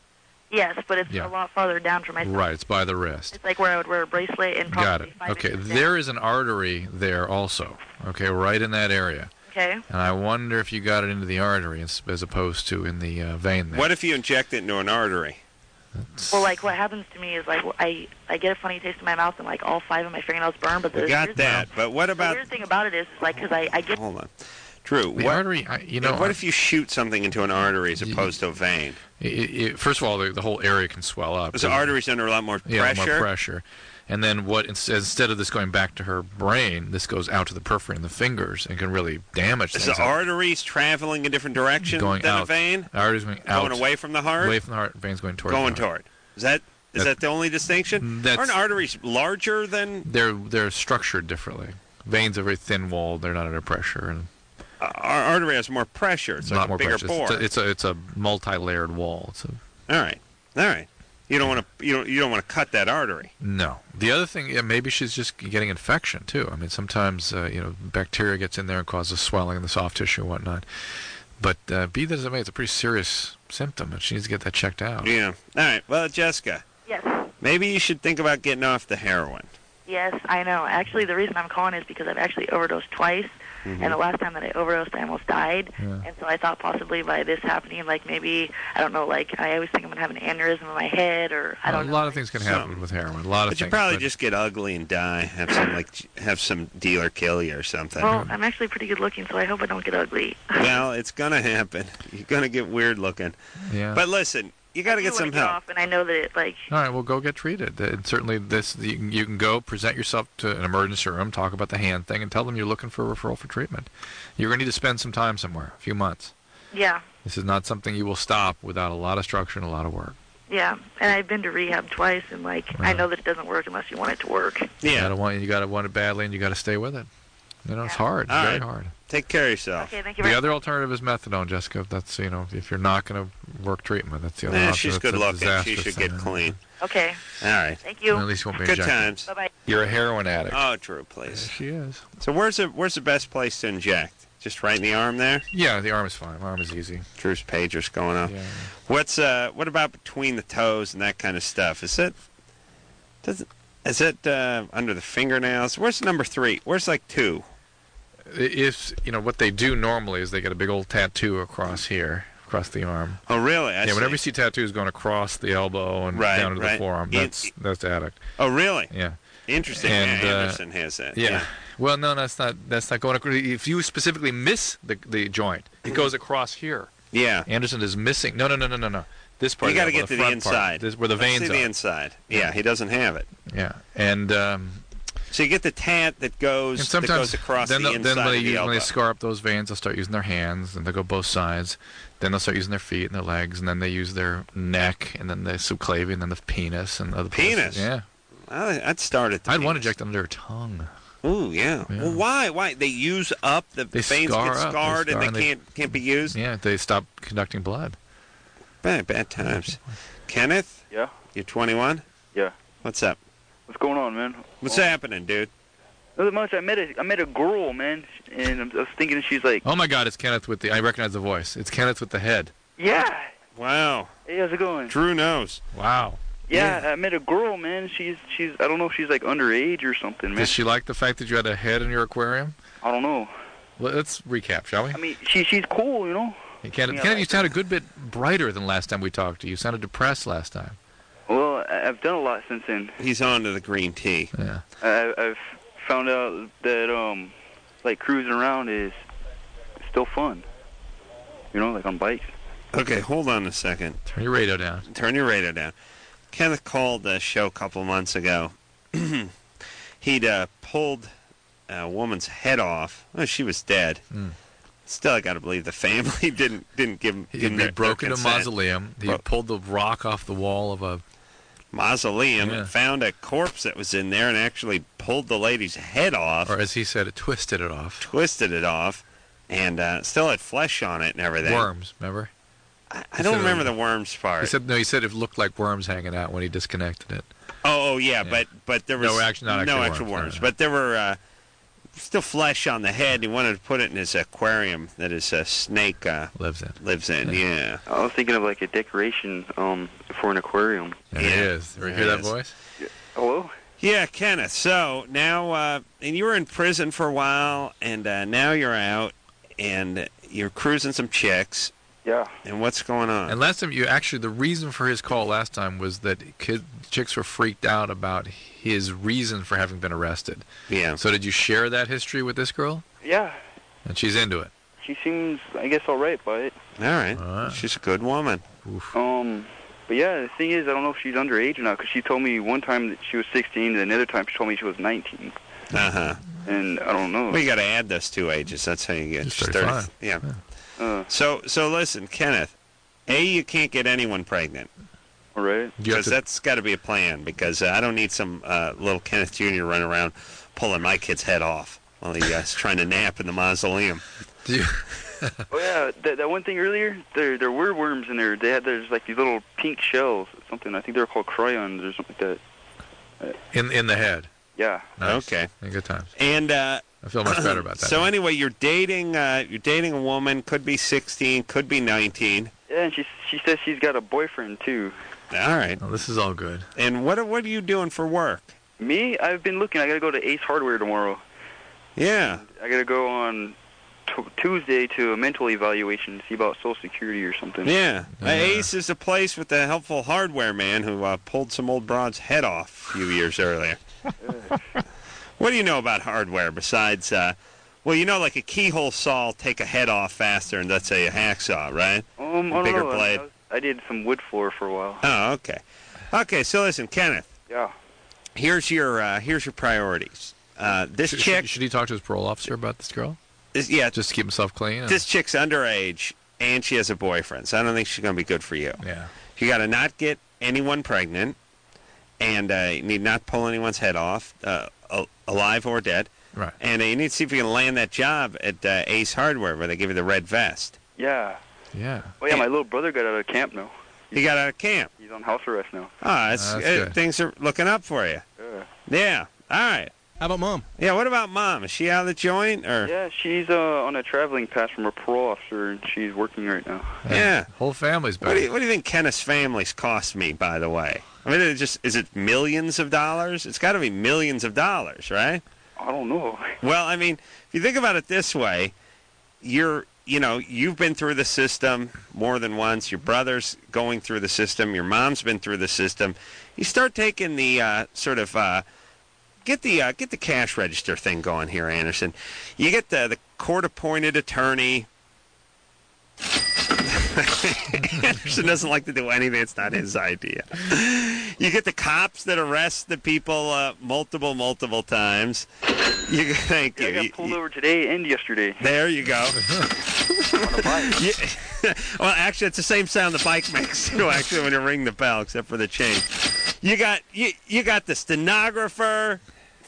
H: Yes, but it's
D: Yeah.
H: a lot farther down from my stomach.
D: Right, it's by the wrist.
H: It's like where I would wear a bracelet and probably
D: Got it.
H: five
D: Okay,
H: inches down.
D: there is an artery there also. Okay, right in that area.
H: Okay.
D: And I wonder if you got it into the artery as, as opposed to in the uh, vein there.
C: What if you inject it into an artery?
H: Well, like what happens to me is like I I get a funny taste in my mouth and like all five of my fingernails burn. But the
C: We got
H: weird
C: that,
H: Thing,
C: but what
H: the
C: about...
H: weird thing about it is, is like because I I get
C: Hold on. Drew,
D: The
C: what,
D: artery, I, you know,
C: what if you shoot something into an artery as opposed to a vein?
D: It, it, first of all, the, the whole area can swell up.
C: Because the artery's under a lot more
D: Yeah,
C: pressure.
D: more pressure. And then what? Instead, instead of this going back to her brain, this goes out to the periphery and the fingers and can really damage
C: Is
D: things.
C: the arteries traveling a different direction
D: Going
C: than
D: out.
C: a vein?
D: The arteries going out.
C: Going away from the heart?
D: Away from the heart. Veins going toward
C: Going
D: the heart.
C: toward. Is that is
D: That-
C: that the only distinction?
D: That's-
C: Aren't arteries larger than...
D: They're they're structured differently. Veins are very thin walled. They're not under pressure and
C: Uh, our artery has more pressure. It's
D: a
C: like
D: lot
C: a
D: more
C: bigger
D: pressure.
C: pore.
D: It's a, it's a it's a multi-layered wall. It's a,
C: All right. All right. You don't want to you don't you don't want to cut that artery.
D: No. The other thing, yeah, maybe she's just getting infection too. I mean, sometimes uh, you know bacteria gets in there and causes swelling in the soft tissue and whatnot. But uh, be that as it may, it's a pretty serious symptom, and she needs to get that checked out.
C: Yeah. All right. Well, Jessica,
H: yes.
C: maybe you should think about getting off the heroin.
H: Yes, I know. Actually, the reason I'm calling is because I've actually overdosed twice,
C: Mm-hmm.
H: and the last time that I overdosed, I almost died.
D: Yeah.
H: And so I thought possibly by this happening, like maybe, I don't know, like I always think I'm going to have an aneurysm in my head, or I don't
D: a
H: know.
D: lot of things can happen
C: So-
D: with heroin. A lot of
C: But you
D: things.
C: probably
D: but
C: just get ugly and die. Have some like have some dealer kill you or something.
H: Well, I'm actually pretty good looking, so I hope I don't get ugly.
C: Well, it's gonna happen. You're gonna get weird looking.
D: yeah.
C: But listen, you got to
H: I
C: get
H: do
C: some
H: wanna get
C: help.
H: off, and I know that it, like,
D: All right, well, go get treated. And certainly, this you can, you can go present yourself to an emergency room, talk about the hand thing, and tell them you're looking for a referral for treatment. You're going to need to spend some time somewhere, a few months.
H: yeah,
D: This is not something you will stop without a lot of structure and a lot of work.
H: yeah. And I've been to rehab twice, and like I
D: Yeah.
H: know that it doesn't work unless you want it to work.
D: You
C: Yeah.
D: gotta want you gotta want it badly, and you got to stay with it. You know, it's hard. It's
C: All
D: very
C: right.
D: hard.
C: Take care of yourself.
H: Okay, thank you
D: The
H: very
D: other alternative is methadone, Jessica. That's you know, if you're not going to work treatment, that's the other
C: Nah,
D: option.
C: she's
D: That's
C: good
D: a
C: looking. She
D: disastrous
C: should
D: thing.
C: get clean.
H: Okay,
C: All right.
H: thank you.
D: At least you won't be
C: Good
D: injected.
C: times.
H: Bye bye.
D: You're a heroin addict.
C: Oh, Drew, please.
D: She is.
C: So where's the where's the best place to inject? Just right in the arm there?
D: Yeah, the arm is fine. Arm is easy.
C: Drew's pager's going off.
D: Yeah.
C: What's uh what about between the toes and that kind of stuff? Is it does it, is it uh, under the fingernails? Where's number three? Where's like two?
D: If you know what they do normally is they get a big old tattoo across here, across the arm.
C: Oh, really? I
D: yeah, whenever
C: see.
D: you see tattoos going across the elbow and
C: Right,
D: down to
C: right.
D: the forearm,
C: It-
D: that's that's addict.
C: Oh, really?
D: Yeah.
C: Interesting.
D: And,
C: yeah,
D: uh,
C: Anderson has that.
D: Yeah. Well, no, that's not that's not going across. If you specifically miss the the joint, it goes across here.
C: Yeah.
D: Anderson is missing. No, no, no, no, no, no. This part.
C: You got to
D: of the
C: get
D: elbow,
C: to the
D: front part,
C: inside.
D: this, where the
C: Let's
D: veins
C: see
D: are.
C: the inside. Yeah, he doesn't have it.
D: Yeah, and um,
C: So you get the tat that goes
D: and
C: that
D: sometimes
C: goes across
D: then
C: the
D: they'll-
C: inside
D: then they
C: of the
D: use,
C: elbow.
D: when they scar up those veins, they'll start using their hands, and they go both sides. Then they'll start using their feet and their legs, and then they use their neck, and then the subclavian, and then the penis, and other places.
C: Penis?
D: Yeah,
C: I- I'd start at the
D: I'd want to
C: penis.
D: inject under her tongue.
C: Ooh, yeah.
D: Yeah.
C: Well, why? Why they use up the
D: They
C: veins
D: scar
C: get
D: up. They
C: scarred
D: scar
C: and
D: and
C: they
D: they-
C: can't can't be used?
D: Yeah, they stop conducting blood.
C: Bad, bad times. Kenneth,
I: Yeah,
C: you're twenty-one.
I: yeah.
C: What's up?
I: What's going on, man?
C: What's
I: Oh,
C: happening, dude?
I: Nothing much. I met a I met a girl, man, and I was thinking she's like,
D: Oh my God, it's Kenneth with the. I recognize the voice. It's Kenneth with the head.
I: yeah.
C: Wow.
I: Hey, how's it going?
C: Drew knows.
D: Wow.
I: Yeah, I met a girl, man. She's she's I don't know if she's like underage or something, man.
D: Does she like the fact that you had a head in your aquarium?
I: I don't know.
D: Well, let's recap, shall we?
I: I mean, she she's cool, you know.
D: Hey, Kenneth,
I: yeah,
D: Kenneth,
I: I
D: you
I: like
D: sounded a good bit brighter than last time we talked to you. You sounded depressed last time.
I: Well, I- I've done a lot since then.
C: He's on to the green tea.
D: Yeah.
I: I, I've found out that um, like cruising around is still fun. You know, like on bikes.
C: Okay, hold on a second.
D: Turn your radio down.
C: Turn your radio down. Kenneth called the show a couple months ago. He'd uh, pulled a woman's head off. Oh, she was dead.
D: Mm.
C: Still, I got to believe the family didn't didn't give,
D: He,
C: give him
D: they
C: their,
D: broke
C: their
D: into a
C: consent.
D: mausoleum. He
C: Bro-
D: pulled the rock off the wall of a.
C: mausoleum,
D: Yeah.
C: found a corpse that was in there, and actually pulled the lady's head off,
D: Or as he said, it twisted it off.
C: twisted it off, and uh, still had flesh on it and everything.
D: Worms, remember?
C: I, I
D: He
C: don't
D: said it
C: remember
D: was-
C: the worms part.
D: He said no. He said it looked like worms hanging out when he disconnected it.
C: oh, oh yeah,
D: Yeah.
C: but but there was
D: No, actually- not
C: no
D: actually
C: actual
D: worms,
C: worms,
D: no, no.
C: but there were uh, still flesh on the head. He wanted to put it in his aquarium that his uh, snake uh,
D: lives in.
C: Lives in, yeah.
I: I was thinking of like a decoration um, for an aquarium.
D: There it is. Did you hear that voice?
I: Hello?
C: Yeah, Kenneth. So now, uh, and you were in prison for a while, and uh, now you're out, and you're cruising some chicks.
I: Yeah.
C: And what's going on?
D: And last time, you actually, the reason for his call last time was that kid, chicks were freaked out about his reason for having been arrested.
C: Yeah.
D: So did you share that history with this girl?
I: Yeah.
D: And she's into it.
I: She seems, I guess, all right by it.
C: All right. All right. She's a good woman.
D: Oof.
I: Um, but yeah, the thing is, I don't know if she's underage or not, because she told me one time that she was sixteen, and another time she told me she was nineteen.
C: Uh-huh.
I: And I don't know.
C: Well, you got to add those two ages. That's how you get
D: Just
C: thirty.
D: thirty-five.
C: Yeah.
I: Uh,
C: So, so listen, Kenneth. A, you can't get anyone pregnant.
I: all right.
C: Because that's got to be a plan. Because uh, I don't need some uh, little Kenneth Junior running around pulling my kid's head off while he uh, trying to nap in the mausoleum.
D: Do you?
I: Oh yeah, that that one thing earlier, there there were worms in there. They had there's like these little pink shells, something. I think they're called cryons or something like that.
D: In in the head.
I: Yeah.
D: Nice.
C: Okay.
D: Yeah, good times.
C: And uh,
D: I feel much better about that.
C: so anyway, you're dating uh, you're dating a woman. Could be sixteen. Could be nineteen.
I: Yeah, and she she says she's got a boyfriend too.
C: All right.
D: Oh, this is all good.
C: And what are, what are you doing for work?
I: Me, I've been looking. I gotta go to Ace Hardware tomorrow.
C: Yeah.
I: I gotta go on t- Tuesday to a mental evaluation, see about Social Security or something.
C: Yeah. Uh,
D: Yeah.
C: Ace is a place with the helpful hardware man who uh, pulled some old broad's head off a few years earlier. What do you know about hardware besides, uh, well, you know, like a keyhole saw will take a head off faster than, let's say, a hacksaw, right?
I: Um, I don't
C: Bigger
I: know. I-
C: blade.
I: I, was- I did some wood floor for a while.
C: Oh, okay. Okay, so listen, Kenneth,
I: Yeah.
C: here's your uh, here's your priorities. Uh, this
D: Should,
C: chick,
D: should he talk to his parole officer about this girl?
C: is, yeah,
D: Just to keep himself clean?
C: this chick's underage and she has a boyfriend, so I don't think she's going to be good for you.
D: Yeah.
C: You got to not get anyone pregnant, and uh, you need not pull anyone's head off, uh, al- alive or dead.
D: Right.
C: And uh, you need to see if you can land that job at uh, Ace Hardware where they give you the red vest.
I: Yeah.
D: Yeah.
I: Oh yeah, my little brother got out of camp now.
C: You got out of camp.
I: He's on house arrest now.
C: Oh, it's,
D: Oh, that's
C: uh,
D: good.
C: things are looking up for you.
I: Yeah.
C: Yeah. All right.
J: How about Mom?
C: Yeah. What about Mom? Is she out of the joint or?
I: Yeah, she's uh, on a traveling pass from a parole officer, and she's working right now.
C: Yeah.
D: Whole family's back.
C: What do you, what do you think Kenneth's family's cost me? By the way, I mean, it just is it millions of dollars? It's got to be millions of dollars, right?
I: I don't know.
C: Well, I mean, if you think about it this way, you're, you know, you've been through the system more than once. Your brother's going through the system. Your mom's been through the system. You start taking the uh, sort of uh, get the uh, get the cash register thing going here, Anderson. You get the the court-appointed attorney. Anderson doesn't like to do anything. It's not his idea. You get the cops that arrest the people uh, multiple, multiple times. You thank
I: Yeah,
C: you.
I: I got
C: You-
I: pulled
C: you-
I: over today and yesterday
C: There you go.
I: on a bike.
C: Yeah. Well, actually, it's the same sound the bike makes too. Actually, when you ring the bell, except for the chain. You got you you got the stenographer.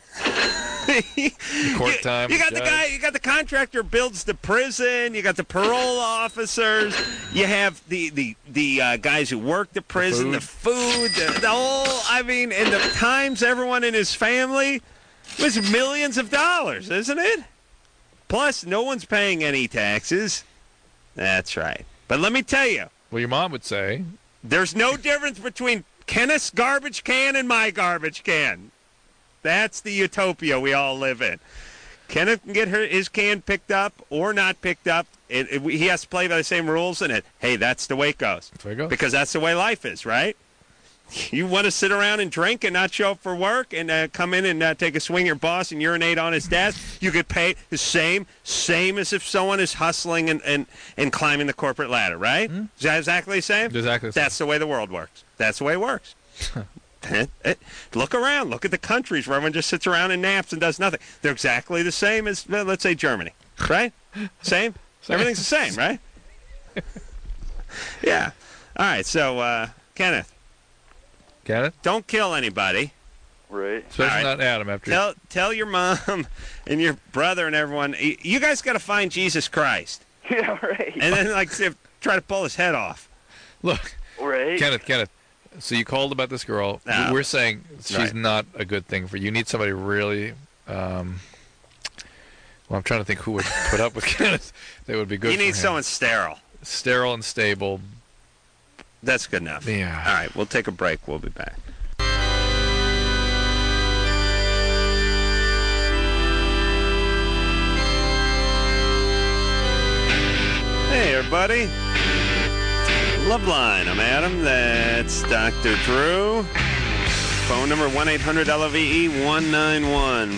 D: Court
C: you,
D: time,
C: You got
D: the
C: the
D: judge.
C: guy. You got the contractor builds the prison. You got the parole officers. You have the the the uh, guys who work the prison. The food. The, the whole. I mean, and the times everyone in his family was millions of dollars, isn't it? Plus, no one's paying any taxes. That's right. But let me tell you,
D: Well, your mom would say.
C: there's no difference between Kenneth's garbage can and my garbage can. That's the utopia we all live in. Kenneth can get her, his can picked up or not picked up. It, it, he has to play by the same rules, and it. Hey, that's the way it goes.
D: That's the way it goes.
C: Because that's the way life is, right? You want to sit around and drink and not show up for work and uh, come in and uh, take a swing at your boss and urinate on his desk, you get paid the same, same as if someone is hustling and, and, and climbing the corporate ladder, right?
D: Mm-hmm.
C: Is that exactly the same?
D: Exactly the same.
C: That's the way the world works. That's the way it works. Look around. Look at the countries where everyone just sits around and naps and does nothing. They're exactly the same as, well, let's say, Germany, right? Same?
D: Same.
C: Everything's the same, right? Yeah. All right, so, uh, Kenneth,
D: Got it?
C: don't kill anybody.
I: Right.
D: Especially
C: All right.
D: not Adam after you.
C: Tell tell your mom and your brother and everyone, y- you guys got to find Jesus Christ.
I: Yeah, right.
C: And then, like, see if- try to pull his head off.
D: Look,
I: Right.
D: Kenneth, Kenneth. So you called about this girl.
C: No.
D: We're saying she's
C: Right.
D: not a good thing for you. You need somebody really, um, Well, I'm trying to think who would put up with Kenneth that would be good
C: You
D: for
C: need
D: him.
C: someone sterile.
D: Sterile and stable.
C: That's good enough.
D: Yeah.
C: All right, we'll take a break. We'll be back. Hey, everybody. Loveline. I'm Adam. That's Doctor Drew. Phone number one eight hundred L O V E one nine one.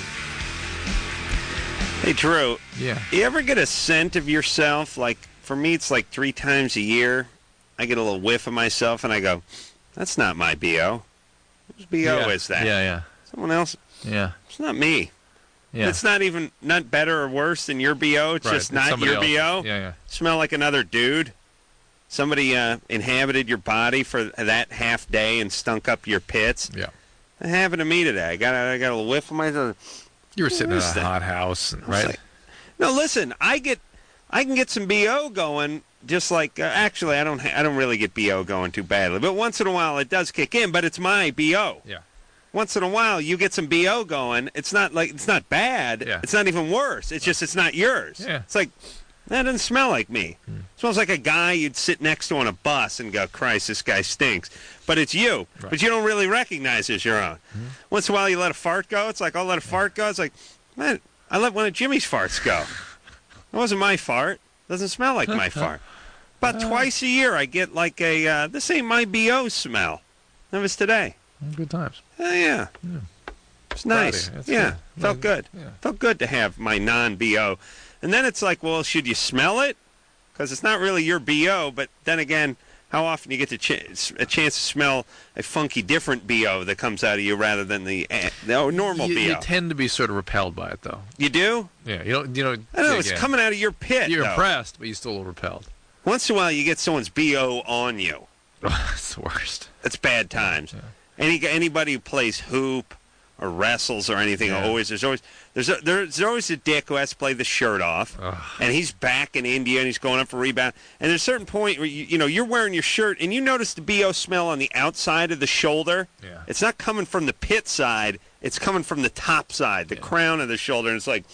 C: Hey, Drew.
D: Yeah.
C: You ever get a scent of yourself? Like, for me, it's like three times a year. I get a little whiff of myself, and I go, that's not my B O. Whose B O
D: yeah.
C: is that?
D: Yeah, yeah.
C: Someone else.
D: Yeah.
C: It's not me.
D: Yeah.
C: It's not even not better or worse than your B O. It's
D: Right,
C: just
D: it's
C: not
D: somebody
C: your B O.
D: else's. Yeah, yeah.
C: Smell like another dude. Somebody uh, inhabited your body for that half day and stunk up your pits.
D: Yeah.
C: It happened to me today. I got a, I got a little whiff of myself.
D: You were sitting in a
C: Who's that?
D: hot house,
C: I was
D: right?
C: like- no, listen. I get, I can get some B O going. Just like uh, actually, I don't. Ha- I don't really get B O going too badly, but once in a while it does kick in. But it's my B O.
D: Yeah.
C: Once in a while you get some B O going. It's not like it's not bad.
D: Yeah.
C: It's not even worse. It's just it's not yours.
D: Yeah.
C: It's like that doesn't smell like me.
D: Hmm.
C: It smells like a guy you'd sit next to on a bus and go, "Christ, this guy stinks." But it's you.
D: Right.
C: But you don't really recognize it as your own.
D: Hmm.
C: Once in a while you let a fart go. It's like I'll let a fart go. It's like, man, I let one of Jimmy's farts go. It wasn't my fart. Doesn't smell like my fart. About twice a year, I get like a, uh, this ain't my B O smell. That was today.
D: Good times.
C: Oh, yeah.
D: Yeah.
C: It's nice.
D: That's
C: Yeah.
D: good.
C: Felt good.
D: Yeah.
C: Felt good to have my non-B O. And then it's like, well, should you smell it? Because it's not really your B O, but then again, how often you get to ch- a chance to smell a funky different B O that comes out of you rather than the, uh, the normal
D: You,
C: B O?
D: you tend to be sort of repelled by it, though.
C: You do?
D: Yeah. You don't. You know.
C: I don't know. It's
D: yeah.
C: coming out of your pit,
D: You're
C: though.
D: impressed, but you're still a little repelled.
C: Once in a while, you get someone's B O on you.
D: It's the worst.
C: It's bad times.
D: Yeah.
C: Any anybody who plays hoop or wrestles or anything,
D: Yeah.
C: always there's always there's a, there's always a dick who has to play the shirt off,
D: Ugh.
C: and he's back in India and he's going up for rebound. And there's a certain point where you, you know you're wearing your shirt and you notice the B O smell on the outside of the shoulder.
D: Yeah.
C: It's not coming from the pit side; it's coming from the top side, the
D: Yeah.
C: crown of the shoulder. And it's like,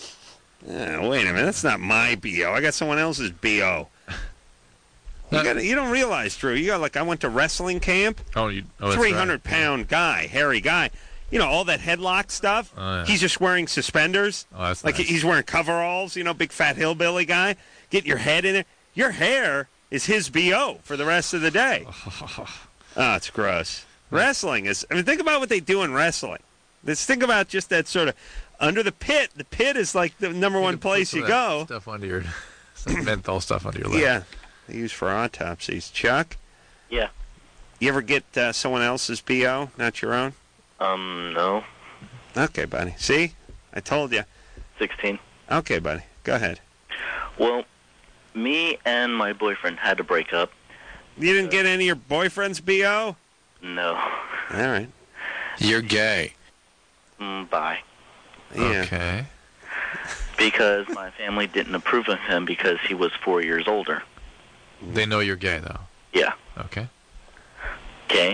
C: eh, wait a minute, that's not my B O. I got someone else's B O. You,
D: That-
C: gotta, you don't realize, Drew. You got like I went to wrestling camp.
D: Oh, you. Oh, that's
C: three
D: right.
C: hundred pound guy, hairy guy. You know, all that headlock stuff.
D: Oh, yeah.
C: He's just wearing suspenders.
D: Oh, that's
C: like
D: nice.
C: he's wearing coveralls, you know, big fat hillbilly guy. Get your head in there. Your hair is his B O for the rest of the day. Oh, it's gross. Wrestling is, I mean, think about what they do in wrestling. Let's think about just that sort of, under the pit. The pit is like the number
D: You
C: one
D: could put
C: place
D: some
C: you
D: of that
C: go.
D: Stuff under your some menthol stuff under your lip.
C: Yeah. They use for autopsies. Chuck?
J: Yeah.
C: You ever get uh, someone else's B O, not your own?
J: Um, no.
C: Okay, buddy. See? I told you.
J: sixteen.
C: Okay, buddy. Go ahead.
J: Well, me and my boyfriend had to break up.
C: You didn't get any of your boyfriend's B O?
J: No.
C: All right.
D: You're gay.
J: Mm, bye.
C: Yeah.
D: Okay.
J: Because my family didn't approve of him because he was four years older.
D: They know you're gay, though.
J: Yeah.
D: Okay.
J: Okay.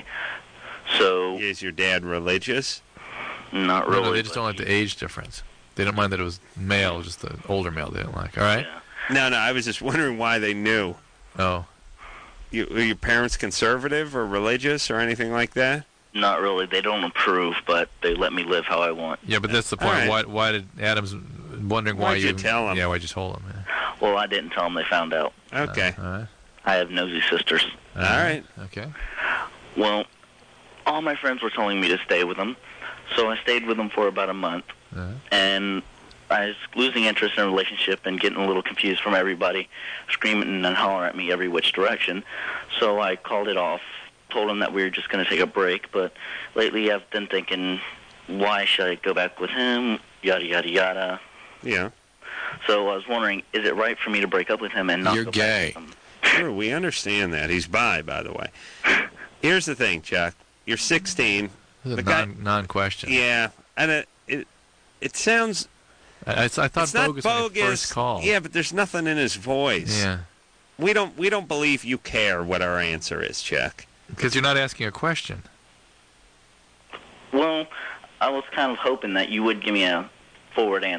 J: So,
C: Is your dad religious?
J: not
D: No,
J: really.
D: no, they just
J: but
D: don't like
J: he-
D: the age difference. They don't mind that it was male, just the older male they didn't like. All right?
J: Yeah.
C: No, no. I was just wondering why they knew.
D: Oh.
C: You, were your parents conservative or religious or anything like that?
J: Not really. They don't approve, but they let me live how I want.
D: Yeah, but that's the
C: All
D: point.
C: right.
D: Why, why did Adam's wondering why
C: Why'd you tell him?
D: Yeah, why'd you told him? Yeah.
J: Well, I didn't tell them. They found out.
C: Okay.
D: All right.
J: I have nosy sisters.
C: All right.
D: Okay.
J: Well, all my friends were telling me to stay with them, so I stayed with them for about a month.
D: Uh,
J: And I was losing interest in a relationship and getting a little confused from everybody, screaming and hollering at me every which direction. So I called it off, told them that we were just going to take a break. But lately I've been thinking, why should I go back with him, yada, yada, yada.
C: Yeah.
J: So I was wondering, is it right for me to break up with him and not
D: You're
J: go
D: gay.
J: back with him?
C: Sure, we understand that. He's bi, by the way. Here's the thing, Chuck. You're sixteen.
D: this is a
C: The guy-
D: non, non-question.
C: Yeah. And it, it, it sounds...
D: I, I, I thought
C: it's not
D: bogus when he
C: bogus.
D: first called.
C: Yeah, but there's nothing in his voice.
D: Yeah.
C: We don't we don't believe you care what our answer is, Chuck.
D: Because you're not asking a question.
J: Well, I was kind of hoping that you would give me a forward answer.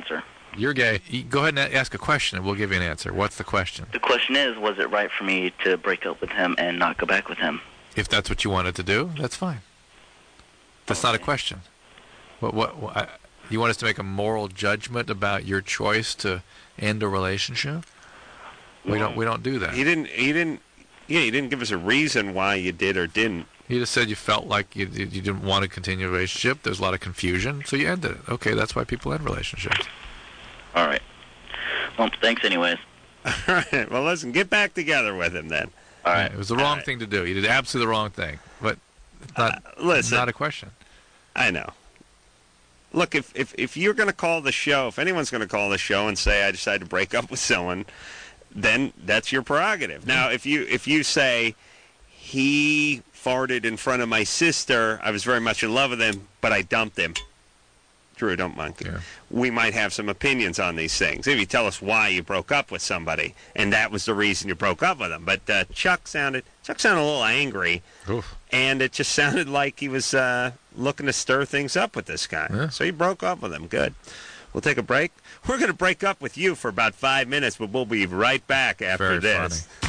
D: You're gay. You go ahead and ask a question, and we'll give you an answer. What's the question?
J: The question is, was it right for me to break up with him and not go back with him?
D: If that's what you wanted to do, that's fine. That's okay. Not a question. What? What? what I, you want us to make a moral judgment about your choice to end a relationship? We
C: well,
D: don't. We don't do that.
C: He didn't. He didn't. Yeah, he didn't give us a reason why you did or didn't.
D: He just said you felt like you you didn't want to continue a relationship. There's a lot of confusion, so you ended it. Okay, that's why people end relationships.
J: All right. Well, thanks anyways.
C: All right. Well, listen, get back together with him then.
J: All right.
D: It was the wrong right. thing to do. You did absolutely the wrong thing. But it's not, uh, listen, not a question.
C: I know. Look, if, if, if you're going to call the show, if anyone's going to call the show and say, I decided to break up with someone, then that's your prerogative. Mm-hmm. Now, if you if you say, he farted in front of my sister, I was very much in love with him, but I dumped him. Drew, don't monkey. Yeah. We might have some opinions on these things. If you tell us why you broke up with somebody, and that was the reason you broke up with them. But uh, Chuck sounded Chuck sounded a little angry, Oof. and it just sounded like he was uh, looking to stir things up with this guy. Yeah. So he broke up with him. Good. We'll take a break. We're going to break up with you for about five minutes, but we'll be right back after
D: Very
C: this.
D: Funny.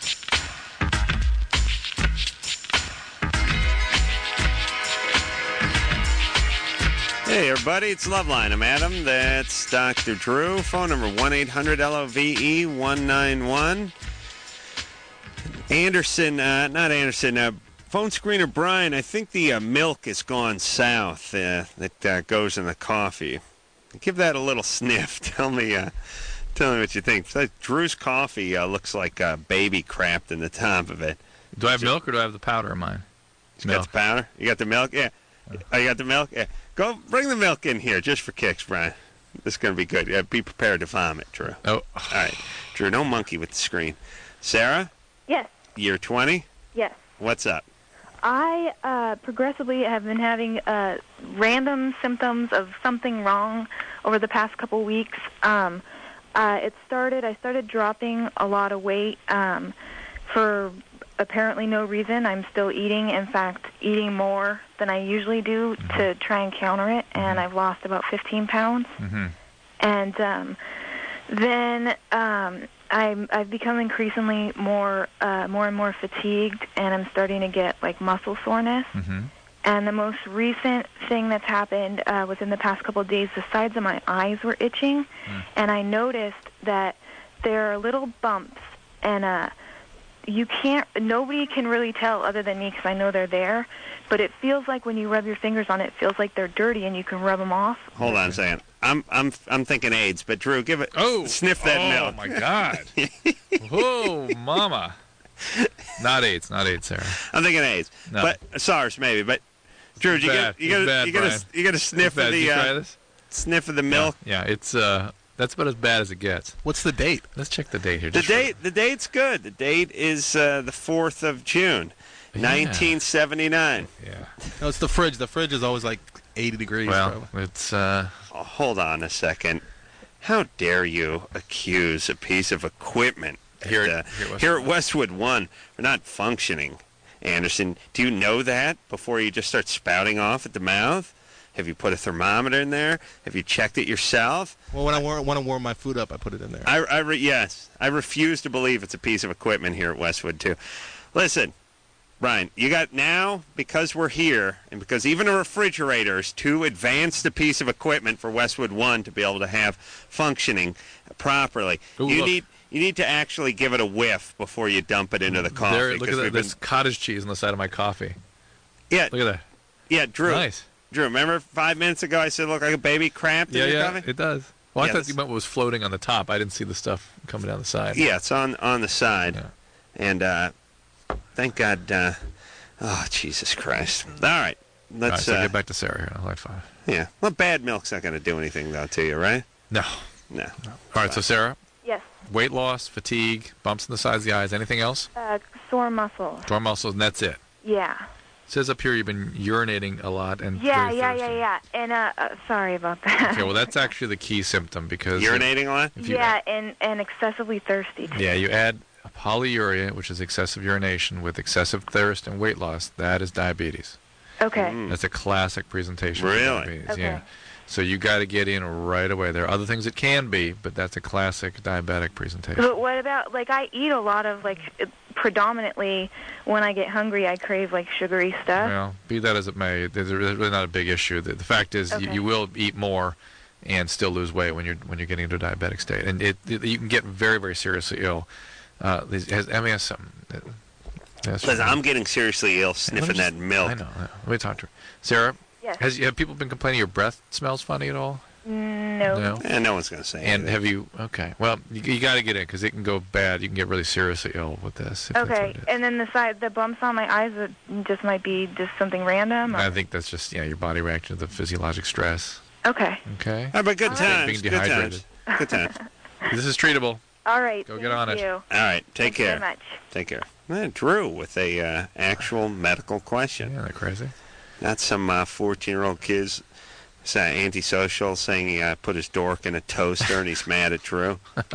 C: Hey, everybody, it's Loveline. I'm Adam. That's Doctor Drew. Phone number one eight hundred L O V E one nine one. Anderson, uh, not Anderson, uh, phone screener Brian, I think the uh, milk has gone south uh, that uh, goes in the coffee. Give that a little sniff. Tell me uh, tell me what you think. Drew's coffee uh, looks like uh, baby crapped in the top of it.
D: Do I have milk or do I have the powder in mine?
C: You got the powder? You got the milk? Yeah. Oh, you got the milk? Yeah. Go bring the milk in here just for kicks, Brian. This is going to be good. Yeah, be prepared to vomit, Drew.
D: Oh.
C: All right. Drew, no monkey with the screen. Sarah?
E: Yes.
C: You're twenty?
E: Yes.
C: What's up?
E: I uh, progressively have been having uh, random symptoms of something wrong over the past couple weeks. Um, uh, it started, I started dropping a lot of weight um, for apparently no reason. I'm still eating, in fact, eating more than I usually do mm-hmm. to try and counter it, and I've lost about fifteen pounds.
D: Mm-hmm.
E: And um, then um, I'm, I've become increasingly more, uh, more and more fatigued, and I'm starting to get like muscle soreness.
D: Mm-hmm.
E: And the most recent thing that's happened uh, within the past couple of days, the sides of my eyes were itching,
D: mm.
E: and I noticed that there are little bumps, and uh, you can't, nobody can really tell other than me because I know they're there, but it feels like when you rub your fingers on it, it feels like they're dirty and you can rub them off.
C: Hold on a second. I'm I'm I'm thinking AIDS, but Drew, give it.
D: Oh,
C: sniff that
D: oh,
C: milk.
D: Oh my God! Oh, mama! Not AIDS, not AIDS, Sarah.
C: I'm thinking AIDS, no. But SARS maybe. But Drew, you got you got you got you got a sniff of the uh, sniff of the milk.
D: Yeah, yeah, it's uh. That's about as bad as it gets.
K: What's the date?
D: Let's check the date here.
C: The date, the date's good. The date is uh, the fourth of June, yeah. nineteen seventy-nine.
D: Yeah.
K: No, it's the fridge. The fridge is always like eighty degrees.
D: Well,
K: probably.
D: it's. Uh...
C: Oh, hold on a second. How dare you accuse a piece of equipment
D: here
C: at,
D: at,
C: uh,
D: here, at
C: here at Westwood One for not functioning? Anderson, do you know that before you just start spouting off at the mouth? Have you put a thermometer in there? Have you checked it yourself?
K: Well, when I war- want to warm my food up, I put it in there.
C: I, I re- yes. I refuse to believe it's a piece of equipment here at Westwood, too. Listen, Brian, you got now, because we're here, and because even a refrigerator is too advanced a piece of equipment for Westwood One to be able to have functioning properly,
D: Ooh,
C: you
D: look.
C: need you need to actually give it a whiff before you dump it into the coffee.
D: There, look at that.
C: Been...
D: There's cottage cheese on the side of my coffee.
C: Yeah.
D: Look at that.
C: Yeah, Drew.
D: Nice.
C: Drew, remember five minutes ago I said, look like a baby cramped
D: yeah,
C: in your
D: yeah,
C: coffee?
D: it does. Well,
C: yeah,
D: I thought
C: this...
D: you meant what was floating on the top. I didn't see the stuff coming down the side.
C: Yeah, it's on on the side.
D: Yeah.
C: And uh, thank God. Uh, oh, Jesus Christ. All right. Let's
D: All right, so
C: uh,
D: get back to Sarah here. Line five.
C: Yeah. Well, bad milk's not going to do anything, though, to you, right?
D: No.
C: No.
D: no. All right, so Sarah?
E: Yes.
D: Weight loss, fatigue, bumps in the sides of the eyes. Anything else?
E: Uh, sore muscle.
D: Sore muscles, and that's it.
E: Yeah.
D: It says up here you've been urinating a lot and
E: yeah,
D: very
E: yeah,
D: thirsty.
E: yeah, yeah. And uh, uh, sorry about that.
D: Okay, well that's actually the key symptom because
C: urinating a lot.
E: Yeah, and and excessively thirsty too.
D: Yeah, you add polyuria, which is excessive urination, with excessive thirst and weight loss. That is diabetes.
E: Okay.
C: Mm.
D: That's a classic presentation
C: really?
D: of diabetes.
E: Okay.
D: Yeah. So you got to get in right away. There are other things it can be, but that's a classic diabetic presentation.
L: But what about, like, I eat a lot of, like, predominantly when I get hungry, I crave, like, sugary stuff.
D: Well, be that as it may, there's really not a big issue. The, the fact is,
L: Okay.
D: you, you will eat more and still lose weight when you're when you're getting into a diabetic state, and it, it you can get very very seriously ill. Uh, has M E S something? Yes.
C: Listen, I'm getting seriously ill sniffing that milk.
D: I know. Let me talk to her. Sarah,
L: Yes.
D: has have people been complaining your breath smells funny at all?
L: No.
D: No.
C: Eh, no one's going to say
D: And
C: anything.
D: have you? Okay. Well, you, you got to get in because it can go bad. You can get really seriously ill with this. if that's what
L: Okay,
D: it is.
L: and then the side, the bumps on my eyes, it just might be just something random. Or?
D: I think that's just yeah your body reaction to the physiologic stress.
L: Okay.
D: Okay.
C: All right, but good
D: Being
C: times. Good
D: dehydrated.
C: times. Good times.
D: This is treatable.
L: All right.
D: Go
L: thank
D: get on it.
L: you.
C: All right, take
L: Thank you
C: care.
L: very much.
C: Take care. Eh, Drew with a uh, actual medical question.
D: Yeah, they're crazy.
C: Not some uh, fourteen-year-old kid's uh, antisocial saying he uh, put his dork in a toaster and he's mad at Drew.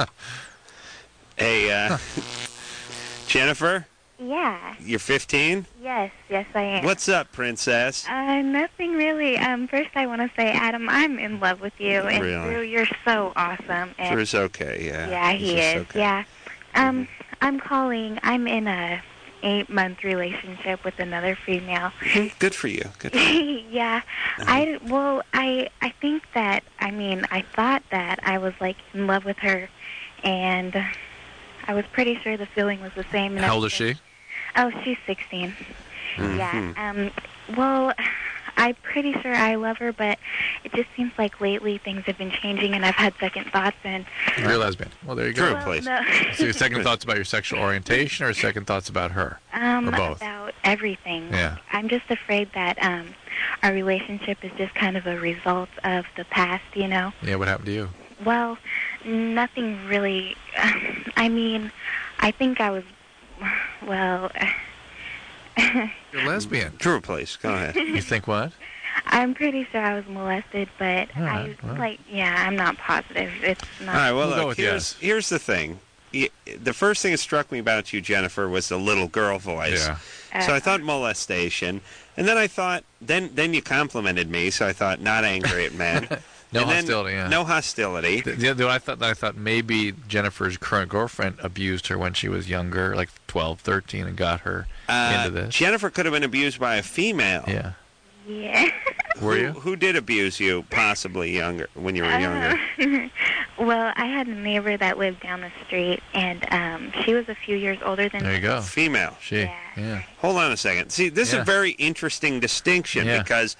C: Hey, uh, Jennifer,
M: Yeah.
C: you're fifteen?
M: Yes, yes, I am.
C: What's up, princess?
M: Uh, nothing really. Um, first, I want to say, Adam, I'm in love with you, and
C: Really?
M: Drew, you're so awesome. And
C: Drew's okay, yeah.
M: yeah,
C: He's
M: he
C: just
M: is.
C: okay.
M: Yeah. Um, I'm calling. I'm in a eight-month relationship with another female.
C: Good for you. Good for you.
M: yeah. I well, I I think that I mean I thought that I was like in love with her, and I was pretty sure the feeling was the same. And
D: How old is
M: everything.
D: she?
M: Oh, she's sixteen.
C: Mhm.
M: Yeah. Um. Well, I'm pretty sure I love her, but it just seems like lately things have been changing, and I've had second thoughts. And
D: You're a lesbian. Well, there you
C: Drew,
D: go.
M: well,
C: please.
M: no.
D: So your second thoughts about your sexual orientation or second thoughts about her?
M: um,
D: or both?
M: About everything.
D: Yeah.
M: I'm just afraid that um, our relationship is just kind of a result of the past. You know.
D: Yeah, what happened to you?
M: Well, nothing really. I mean, I think I was. Well.
D: You're a lesbian.
C: Drew, please, go ahead.
D: You think what?
M: I'm pretty sure I was molested, but
D: All
M: I
D: right, well.
M: like. Yeah, I'm not positive. It's not.
C: All right, well,
D: We'll go
C: look,
D: with
C: here's,
D: yes.
C: here's the thing. Y- The first thing that struck me about you, Jennifer, was the little girl voice.
D: Yeah.
C: So I thought molestation, and then I thought, then then you complimented me, so I thought not angry at men.
D: No
C: And then
D: hostility, yeah.
C: No hostility.
D: The, the other I thought I thought maybe Jennifer's current girlfriend abused her when she was younger, like twelve, thirteen, and got her
C: Uh,
D: into this.
C: Jennifer could have been abused by a female.
D: Yeah.
M: Yeah.
D: Were
C: Who,
D: you?
C: who did abuse you, possibly younger, when you were younger?
M: Uh, well, I had a neighbor that lived down the street, and um, she was a few years older than
D: There you
M: me.
D: go.
C: Female.
D: She.
M: Yeah.
D: Yeah.
C: Hold on a second. See, this is
D: Yeah.
C: a very interesting distinction
D: Yeah.
C: because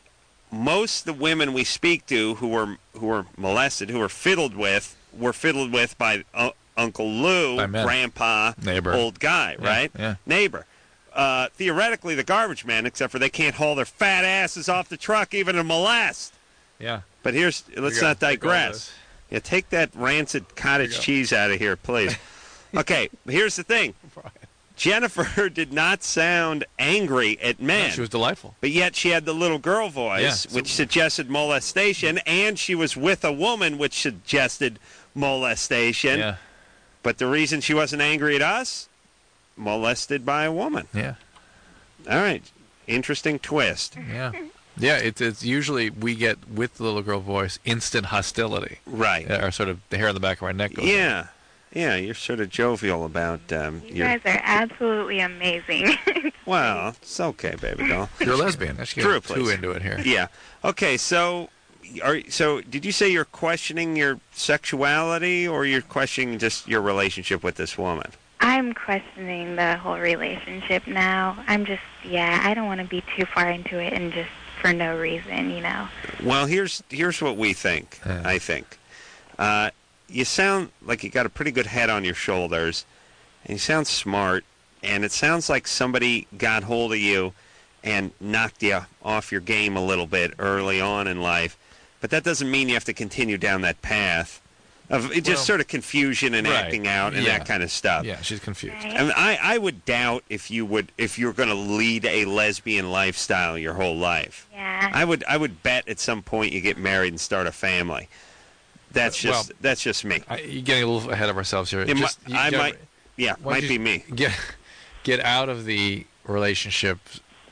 C: most of the women we speak to who were who were molested, who were fiddled with, were fiddled with by uh, Uncle Lou,
D: By men.
C: Grandpa,
D: Neighbor.
C: old guy,
D: Yeah,
C: right?
D: yeah.
C: Neighbor. Uh, theoretically, the garbage man, except for they can't haul their fat asses off the truck even to molest.
D: Yeah.
C: But here's, let's
D: You gotta
C: not
D: take all
C: digress.
D: this.
C: Yeah, take that rancid cottage
D: go.
C: cheese out of here, please. Okay, here's the thing. Jennifer did not sound angry at men.
D: No, she was delightful.
C: But yet she had the little girl voice,
D: Yeah, so-
C: which suggested molestation, and she was with a woman, which suggested molestation.
D: Yeah.
C: But the reason she wasn't angry at us, molested by a woman.
D: Yeah.
C: All right, interesting twist.
D: Yeah. Yeah, it's it's usually we get with the little girl voice instant hostility.
C: Right.
D: Or sort of the hair on the back of our neck goes.
C: Yeah. Yeah, you're sort of jovial about um,
M: You
C: your...
M: guys are absolutely amazing.
C: Well, it's okay, baby doll.
D: You're a lesbian. Let's get
C: Drew,
D: too
C: please.
D: into it here.
C: Yeah. Okay, so are so did you say you're questioning your sexuality or you're questioning just your relationship with this woman?
M: I'm questioning the whole relationship now. I'm just, yeah, I don't want to be too far into it and just for no reason, you know.
C: Well, here's here's what we think.
D: Yeah.
C: I think. Uh, you sound like you got a pretty good head on your shoulders, and you sound smart, and it sounds like somebody got hold of you and knocked you off your game a little bit early on in life. But that doesn't mean you have to continue down that path of it just
D: Well,
C: sort of confusion and
D: right.
C: acting out and
D: Yeah.
C: that kind of stuff.
D: Yeah, she's confused.
M: Right?
C: I, mean, I I would doubt if you would if you're going to lead a lesbian lifestyle your whole life.
M: Yeah.
C: I would I would bet at some point you get married and start a family. That's
D: Uh,
C: just
D: well,
C: that's just me.
D: I, you're getting a little ahead of ourselves here.
C: It mi-
D: Just, you
C: I
D: gotta-
C: might, yeah,
D: why
C: might
D: don't
C: be
D: you
C: me.
D: Get get out of the relationship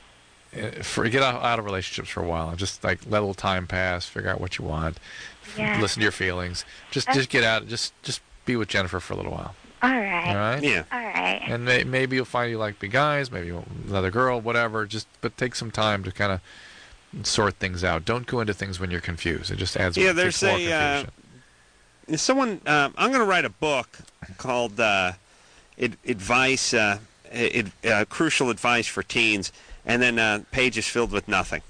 D: uh, for, get out, out of relationships for a while. Just like let a little time pass, figure out what you want,
M: Yeah.
D: listen to your feelings. Just
M: Okay.
D: just get out. Just just be with Jennifer for a little while.
M: All right.
D: All right.
C: Yeah.
M: All right.
D: And may, maybe you'll find you like big guys. Maybe you want another girl. Whatever. Just but take some time to kind of sort things out. Don't go into things when you're confused. It just adds
C: Yeah,
D: more,
C: there's
D: more
C: a uh,
D: confusion.
C: someone. Uh, I'm going to write a book called uh, ad- "Advice," uh, ad- uh, crucial advice for teens, and then uh, pages filled with nothing.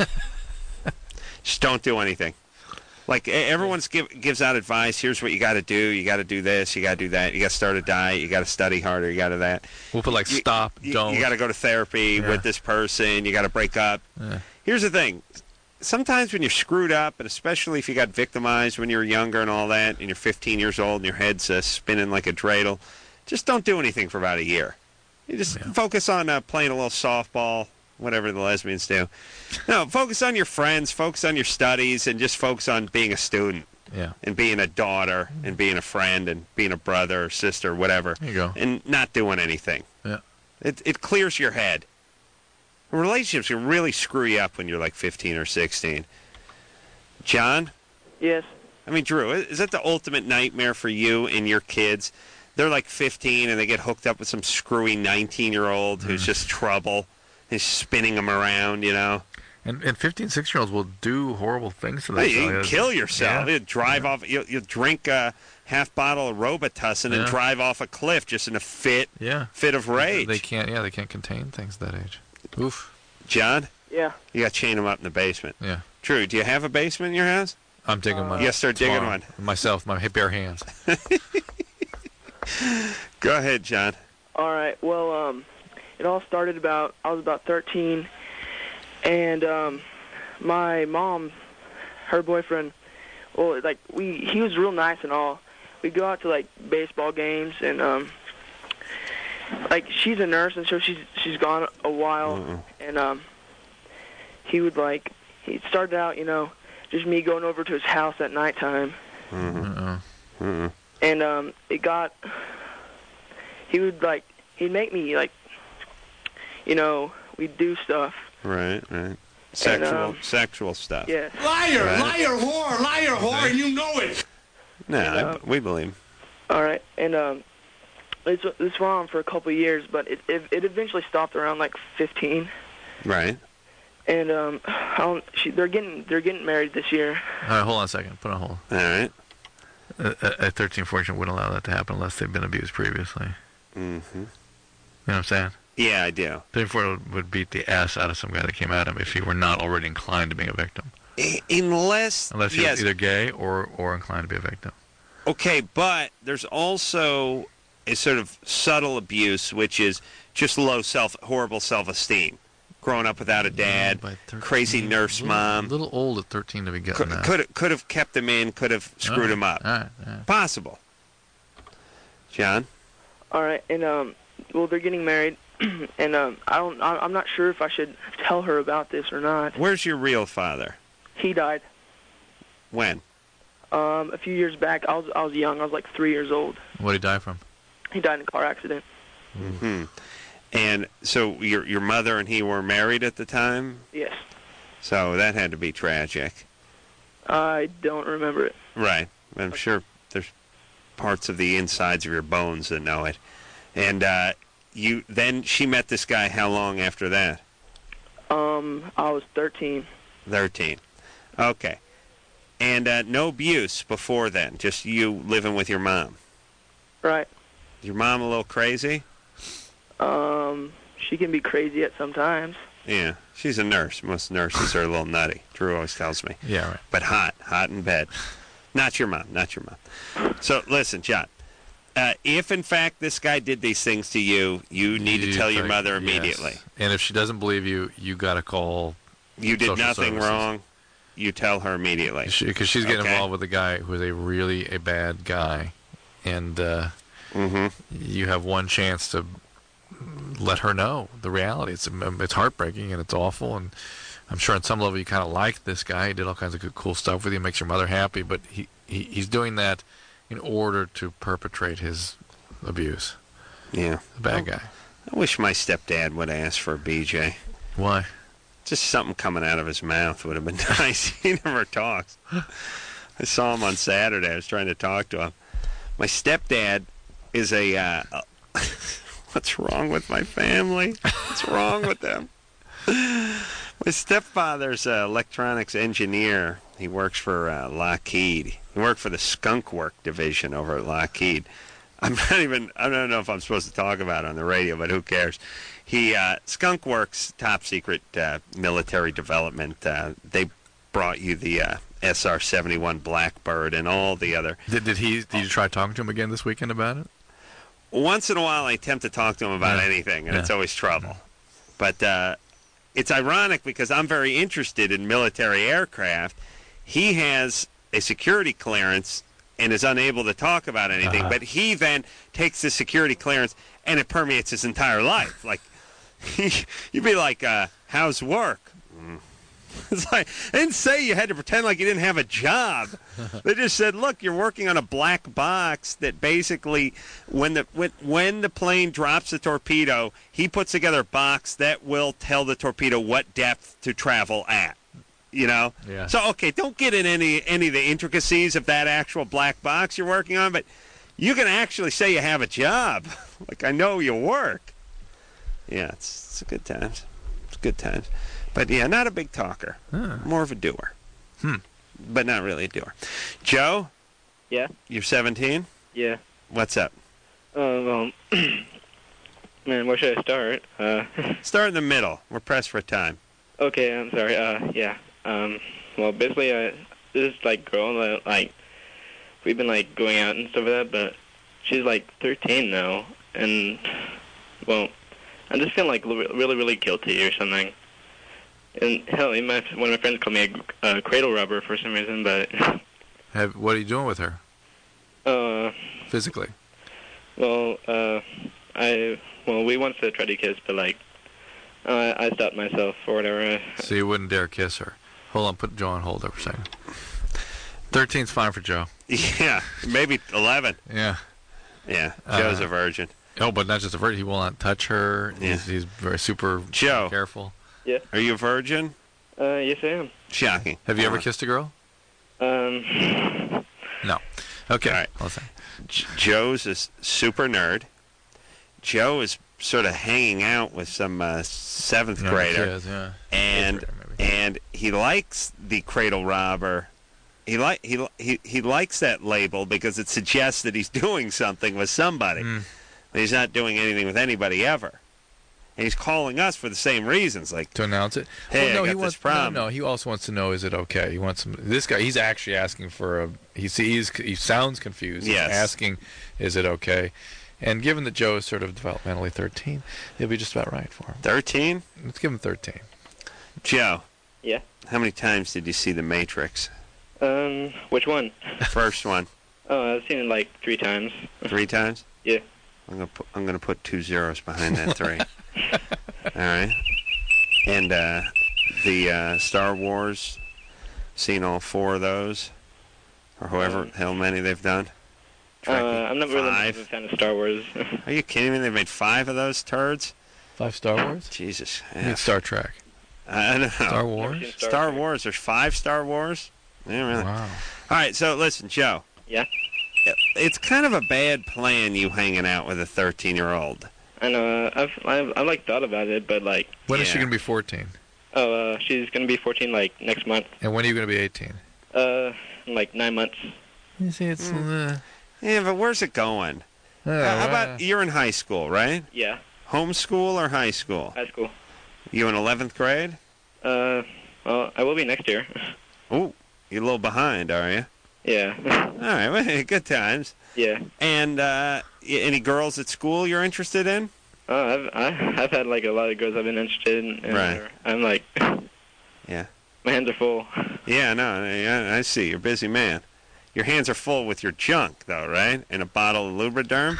C: Just don't do anything. Like e- everyone's give, gives out advice. Here's what you got to do. You got to do this. You got to do that. You got to start a diet. You got to study harder. You got to that.
D: We'll put like
C: You-
D: stop,
C: You,
D: don't.
C: you got to go to therapy
D: Yeah.
C: with this person. You got to break up.
D: Yeah.
C: Here's the thing. Sometimes when you're screwed up, and especially if you got victimized when you were younger and all that, and you're fifteen years old and your head's uh, spinning like a dreidel, just don't do anything for about a year. You just
D: Yeah.
C: focus on uh, playing a little softball, whatever the lesbians do. No, focus on your friends, focus on your studies, and just focus on being a student
D: Yeah.
C: and being a daughter and being a friend and being a brother or sister, whatever,
D: There you go.
C: and not doing anything.
D: Yeah.
C: It it clears your head. Relationships can really screw you up when you're like fifteen or sixteen. John?
N: Yes.
C: I mean, Drew, is that the ultimate nightmare for you and your kids? They're like fifteen and they get hooked up with some screwy nineteen-year-old who's just trouble. He's spinning them around, you know?
D: And and fifteen, sixteen-year-olds will do horrible things to
C: Hey, you
D: themselves.
C: can kill yourself.
D: Yeah.
C: You drive off. You you drink a half bottle of Robitussin and
D: Yeah.
C: drive off a cliff just in a fit
D: Yeah.
C: fit of rage.
D: They can't. Yeah, they can't contain things that age. Oof.
C: John,
N: Yeah.
C: you got to chain them up in the basement.
D: Yeah.
C: Drew, do you have a basement in your house?
D: I'm digging one.
C: You gotta start digging
D: tomorrow.
C: one.
D: Myself, my bare hands.
C: Go ahead, John.
N: All right. Well, um, it all started about I was about thirteen, and um, my mom, her boyfriend, well, like we, he was real nice and all. We'd go out to like baseball games, and um, like she's a nurse, and so she's she's gone a while,
C: Mm-mm.
N: and um, he would like he started out, you know, just me going over to his house at nighttime.
C: Mm-hmm.
D: Uh-uh.
C: Mm-hmm.
N: And um, it got, he would like, he'd make me like, you know, we'd do stuff.
C: Right, right. Sexual,
N: um,
C: sexual stuff.
N: Yeah.
O: Liar,
C: Right.
O: liar, whore, liar, whore, and you know it.
C: No,
N: And,
C: I-
N: uh,
C: we believe.
N: All right. And um, this this went on for a couple of years, but it, it it eventually stopped around like fifteen.
C: Right.
N: And um, I don't, she, they're getting they're getting married this year.
D: All right, hold on a second. Put on hold.
C: All right.
D: A, a, a thirteen, fourteen wouldn't allow that to happen unless they've been abused previously.
C: Mm-hmm.
D: You know what I'm saying?
C: Yeah, I do.
D: thirteen, fourteen would beat the ass out of some guy that came at him if he were not already inclined to being a victim.
C: I- unless,
D: Unless he
C: yes,
D: was either gay or, or inclined to be a victim.
C: okay, but there's also a sort of subtle abuse, which is just low self, horrible self-esteem. Growing up without a dad,
D: By thirteen,
C: crazy nurse
D: a little,
C: mom.
D: A little old at thirteen to be getting
C: Could
D: that.
C: could could have kept him in, could have screwed
D: All right,
C: him up.
D: All right, all right.
C: Possible. John?
N: All right. And um, well, they're getting married, and um, I don't I- I'm not sure if I should tell her about this or not.
C: Where's your real father?
N: He died.
C: When?
N: Um, a few years back. I was I was young. I was like three years old.
D: What did he die from?
N: He died in a car accident.
C: Hmm. And so your your mother and he were married at the time?
N: Yes.
C: So that had to be tragic.
N: I don't remember it.
C: Right. I'm sure there's parts of the insides of your bones that know it. And uh, you then she met this guy how long after that?
N: Um, I was thirteen.
C: thirteen. Okay. And uh, no abuse before then, just you living with your mom.
N: Right.
C: Is your mom a little crazy?
N: Um, she can be crazy at some times.
C: Yeah. She's a nurse. Most nurses are a little nutty. Drew always tells me.
D: Yeah, right.
C: But hot, hot in bed. Not your mom, not your mom. So listen, John. Uh, if in fact this guy did these things to you, you need to
D: You
C: tell your
D: think-
C: mother
D: yes.
C: immediately.
D: And if she doesn't believe you, you got to call.
C: You did
D: social
C: nothing
D: services.
C: wrong. You tell her immediately.
D: Because she's getting
C: Okay.
D: involved with a guy who is a really a bad guy, and uh,
C: Mm-hmm.
D: you have one chance to let her know the reality. It's it's heartbreaking and it's awful, and I'm sure on some level you kind of like this guy. He did all kinds of good, cool stuff with you, makes your mother happy, but he, he he's doing that in order to perpetrate his abuse.
C: Yeah.
D: The bad guy.
C: I wish my stepdad would ask for a B J.
D: Why?
C: Just something coming out of his mouth would have been nice. He never talks. I saw him on Saturday. I was trying to talk to him. My stepdad is a... Uh, what's wrong with my family? What's wrong with them? My stepfather's an electronics engineer. He works for uh, Lockheed. He worked for the Skunk Work division over at Lockheed. I'm not even... I don't know if I'm supposed to talk about it on the radio, but who cares? He uh, Skunk Works, top secret uh, military development. Uh, they brought you the uh, S R seventy-one Blackbird and all the other...
D: Did, did he? Did you try talking to him again this weekend about it?
C: Once in a while, I attempt to talk to him about
D: Yeah.
C: anything, and
D: Yeah.
C: it's always trouble. But uh, it's ironic because I'm very interested in military aircraft. He has a security clearance and is unable to talk about anything,
D: Uh-huh.
C: but he then takes the security clearance and it permeates his entire life. Like, you'd be like, uh, how's work? Mm. It's like, they didn't say you had to pretend like you didn't have a job. They just said, look, you're working on a black box that basically, when the when, when the plane drops the torpedo, he puts together a box that will tell the torpedo what depth to travel at. You know?
D: Yeah.
C: So, okay, don't get in any, any of the intricacies of that actual black box you're working on, but you can actually say you have a job. Like, I know you work. Yeah, it's, it's a good times. It's good times. But, yeah, not a big talker.
D: Huh.
C: More of a doer.
D: Hmm.
C: But not really a doer. Joe?
P: Yeah?
C: You're seventeen?
P: Yeah.
C: What's up?
P: Uh, well, man, where should I start? Uh,
C: Start in the middle. We're pressed for time.
P: okay, I'm sorry. Uh, yeah. Um, well, basically, uh, this like girl that like we've been like going out and stuff like that, but she's like thirteen now, and well, I'm just feeling like li- really, really guilty or something. And hell, even my, one of my friends called me a, a cradle robber for some reason, but
D: Have, what are you doing with her
P: uh,
D: physically?
P: well, uh, I well, we once tried to kiss, but like uh, I stopped myself or whatever.
D: So you wouldn't dare kiss her. Hold on, put Joe on hold there for a second. thirteen's fine for Joe.
C: Yeah, maybe eleven.
D: Yeah.
C: Yeah, Joe's
D: Uh,
C: a virgin.
D: Oh, but not just a virgin. He will not touch her.
C: Yeah.
D: He's, he's very super
C: Joe.
D: careful.
P: Yeah.
C: Are you a virgin?
P: Uh, yes, I am.
C: Shocking.
D: Have you ever
C: Uh,
D: kissed a girl?
P: Um,
D: No. Okay.
C: All right.
D: Listen.
C: J- Joe's a s- super nerd. Joe is sort of hanging out with some uh, seventh
D: Younger
C: grader,
D: kids, yeah.
C: and
D: Eighth grader, maybe.
C: and he likes the cradle robber. He like he li- he he likes that label because it suggests that he's doing something with somebody.
D: Mm.
C: He's not doing anything with anybody ever. And he's calling us for the same reasons, like
D: To announce it?
C: Hey,
D: well, no,
C: I
D: he
C: got
D: wants
C: this problem.
D: No, no, he also wants to know, is it okay? He wants some, this guy, he's actually asking for a, he sees, he sounds confused. He's
C: Yes.
D: asking, is it okay? And given that Joe is sort of developmentally thirteen, it'll be just about right for him.
C: thirteen.
D: Let's give him thirteen.
C: Joe,
P: yeah.
C: how many times did you see The Matrix?
P: Um, which one?
C: First one,
P: Oh, I've seen it like three times.
C: three times.
P: Yeah.
C: I'm gonna put, I'm gonna put two zeros behind that three. All right. And uh, the uh, Star Wars, seen all four of those, or however
P: Um,
C: hell many they've done.
P: Uh, I'm not really
C: Five.
P: a fan of Star Wars.
C: Are you kidding me? They've made five of those turds.
D: Five Star Wars?
C: Jesus.
D: I mean, Star Trek.
C: I don't know.
D: Star Wars?
P: Star
C: Star
P: Trek.
C: Wars. There's five Star Wars. Yeah, really.
D: Wow.
C: All right. So listen, Joe.
P: Yeah.
C: It's kind of a bad plan you hanging out with a thirteen-year-old.
P: I know. Uh, I've, I've I've like thought about it, but like,
D: When is she
C: Yeah.
D: going to be fourteen?
P: oh, uh, she's gonna be fourteen like next month.
D: And when are you going to be eighteen?
P: Uh, in like nine months.
D: You see, it's...
C: Mm. Yeah, but where's it going?
D: Uh,
C: Uh, how about you're in high school, right?
P: Yeah.
C: Homeschool or high school?
P: High school.
C: You in eleventh grade?
P: Uh, well, I will be next year.
C: Ooh, you're a little behind, are you?
P: Yeah.
C: All right, well, good times.
P: Yeah.
C: And uh, y- any girls at school you're interested in?
P: Oh, I've I, I've had like a lot of girls I've been interested in. And
C: Right.
P: I'm like,
C: Yeah.
P: my hands are full.
C: Yeah, no, I, I see. You're a busy man. Your hands are full with your junk, though, right? And a bottle of Lubriderm?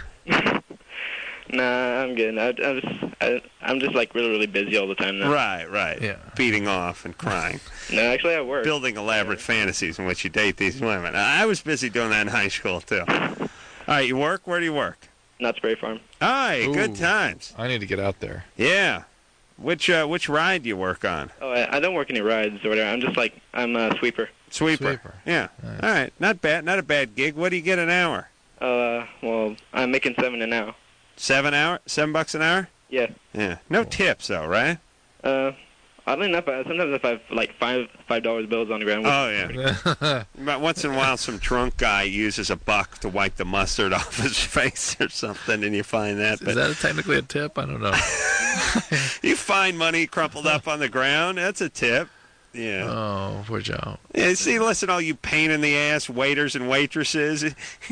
P: Nah, I'm good. I, I'm just I, I'm just like really really busy all the time now.
C: Right, right.
D: Yeah.
C: Beating off and crying.
P: No, actually I work.
C: Building elaborate fantasies in which you date these women. I I was busy doing that in high school, too. All right, you work? Where do you work?
P: Knott's Berry Farm.
C: All right, good
D: Ooh.
C: times.
D: I need to get out there.
C: Yeah. Which uh, which ride do you work on?
P: Oh, I, I don't work any rides or whatever. I'm just like I'm a sweeper.
C: Sweeper.
D: Sweeper.
C: Yeah.
D: Nice.
C: All right. Not bad. Not a bad gig. What do you get an hour?
P: Uh, well, I'm making seven an hour.
C: Seven hour. Seven bucks an hour.
P: Yeah.
C: Yeah. No tips though, right?
P: Uh, oddly enough, I, sometimes if I have like five five dollars bills on the ground.
C: Oh yeah. But once in a while, some drunk guy uses a buck to wipe the mustard off his face or something, and you find that.
D: Is
C: But
D: that technically a tip? I don't know.
C: you find money crumpled up on the ground. That's a tip. Yeah.
D: Oh, poor Joe.
C: Yeah, see, listen, all you pain in the ass waiters and waitresses.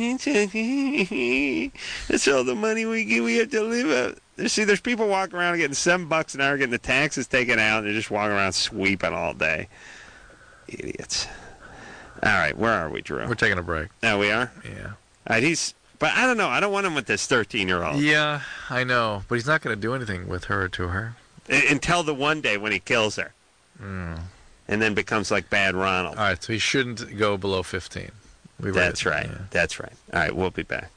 C: That's all the money we get. We have to live up. See, there's people walking around getting seven bucks an hour, getting the taxes taken out, and they're just walking around sweeping all day. Idiots. All right, where are we, Drew?
D: We're taking a break.
C: Oh, we are?
D: Yeah.
C: All right, he's. But I don't know. I don't want him with this thirteen-year-old.
D: Yeah, I know. But he's not going to do anything with her or to her.
C: Until the one day when he kills her.
D: Mm.
C: And then becomes like Bad Ronald.
D: All right, so he shouldn't go below fifteen. We
C: That's
D: rated,
C: right.
D: yeah.
C: That's right. All right, we'll be back.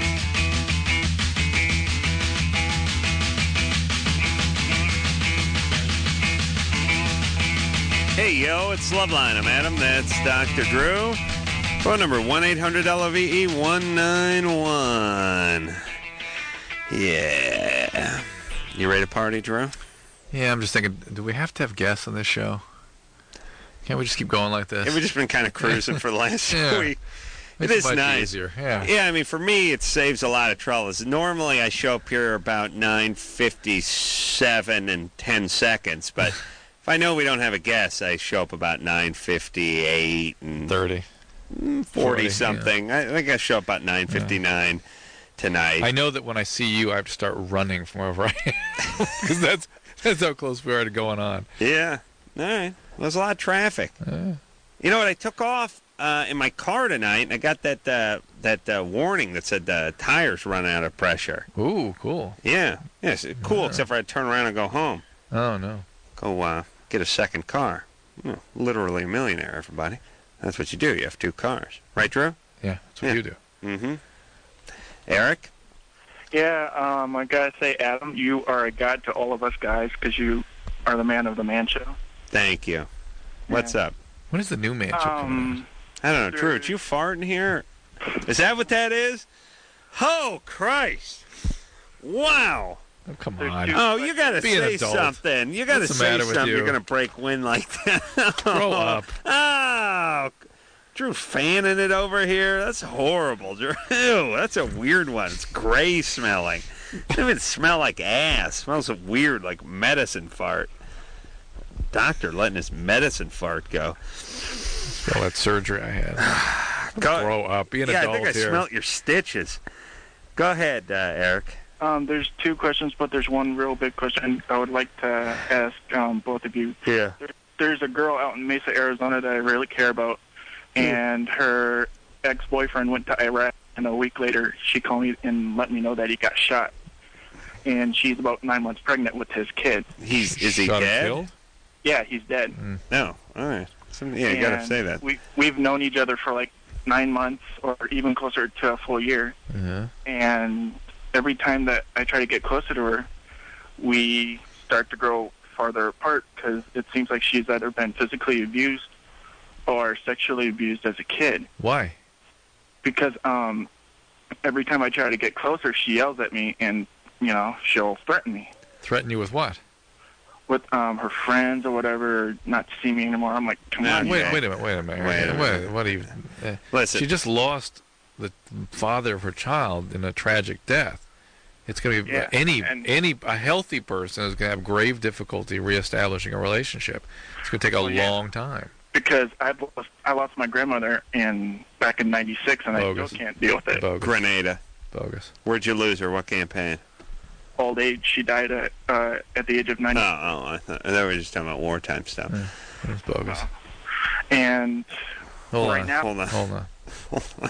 C: Hey, yo, it's Loveline. I'm Adam. That's Doctor Drew. Phone number one eight hundred L O V E one nine one. Yeah. You ready to party, Drew?
D: Yeah, I'm just thinking, do we have to have guests on this show? Can't we just keep going like this?
C: Yeah, we've just been kind of cruising for the last
D: Yeah.
C: week. It
D: Makes it
C: is
D: much
C: nice.
D: easier, yeah.
C: Yeah, I mean, for me, it saves a lot of trouble. Normally, I show up here about nine fifty-seven and ten seconds, but if I know we don't have a guest, I show up about nine fifty-eight and
D: thirty.
C: forty something. I think I show up about nine fifty-nine tonight.
D: I know that when I see you, I have to start running from wherever I am because that's that's how close we are to going on.
C: Yeah. All right. Well, there's a lot of traffic.
D: Uh,
C: You know what? I took off uh, in my car tonight, and I got that uh, that uh, warning that said the tires run out of pressure.
D: Ooh, cool.
C: Yeah. Yes, cool.
D: Yeah.
C: Except for I would turn around and go home.
D: Oh no.
C: Go uh, get a second car. You know, literally a millionaire, everybody. That's what you do. You have two cars, right, Drew?
D: Yeah, that's what
C: Yeah.
D: you do.
C: Mm-hmm. Eric?
Q: Yeah, um, I gotta say, Adam, you are a god to all of us guys because you are the man of the man show.
C: Thank you. What's up?
D: When is the new man show coming
Q: Um,
C: I don't know, Drew. Did you fart in here? Is that what that is? Oh, Christ! Wow.
D: Oh, come on.
C: Oh, you gotta
D: Be an
C: say
D: adult.
C: something. You gotta
D: What's the
C: say
D: matter with
C: something.
D: you?
C: You're gonna break wind like that.
D: Grow up.
C: Oh, Drew fanning it over here. That's horrible, Drew. Ew, that's a weird one. It's gray smelling. It doesn't even smell like ass. It smells so weird, like medicine fart. Doctor letting his medicine fart go.
D: All that surgery I had.
C: Go-
D: Grow up. Be an
C: yeah,
D: adult
C: I think I
D: here.
C: smelt your stitches. Go ahead, uh, Eric.
Q: um, there's two questions, but there's one real big question I would like to ask um, both of you.
C: Yeah.
Q: There, there's a girl out in Mesa, Arizona that I really care about, and her ex-boyfriend went to Iraq, and a week later she called me and let me know that he got shot. And she's about nine months pregnant with his kid.
C: He's is he
D: Shot and
C: dead?
D: killed?
Q: Yeah, he's dead.
C: No. All right. Some, yeah, you gotta
Q: And
C: say that.
Q: We, we've known each other for like nine months or even closer to a full year.
D: Yeah.
Q: And every time that I try to get closer to her, we start to grow farther apart because it seems like she's either been physically abused or sexually abused as a kid.
D: Why?
Q: Because um, every time I try to get closer, she yells at me and, you know, she'll threaten me
D: Threaten you with what?
Q: with um, her friends or whatever, not to see me anymore. I'm like, come on,
D: Wait,
Q: man.
D: wait a minute, wait a minute.
C: Wait a
D: Wait, what do you... Uh,
C: Listen.
D: She just lost the father of her child in a tragic death. It's going to be
Q: Yeah,
D: any
Q: and-
D: any a healthy person is going to have grave difficulty reestablishing a relationship. It's going to take a
Q: Oh, yeah.
D: long time.
Q: Because I lost, I lost my grandmother in back in ninety-six, and
D: Bogus.
Q: I still can't deal with it.
D: Bogus.
C: Grenada.
D: Bogus.
C: Where'd you lose her? What campaign?
Q: Old age. She died at uh, at the age of
C: Oh,
Q: ninety.
C: oh, I thought, I thought we were just talking about wartime stuff.
D: It's bogus.
Q: And
D: Hold
Q: right
D: on.
Q: now,
C: Hold on.
D: Hold on.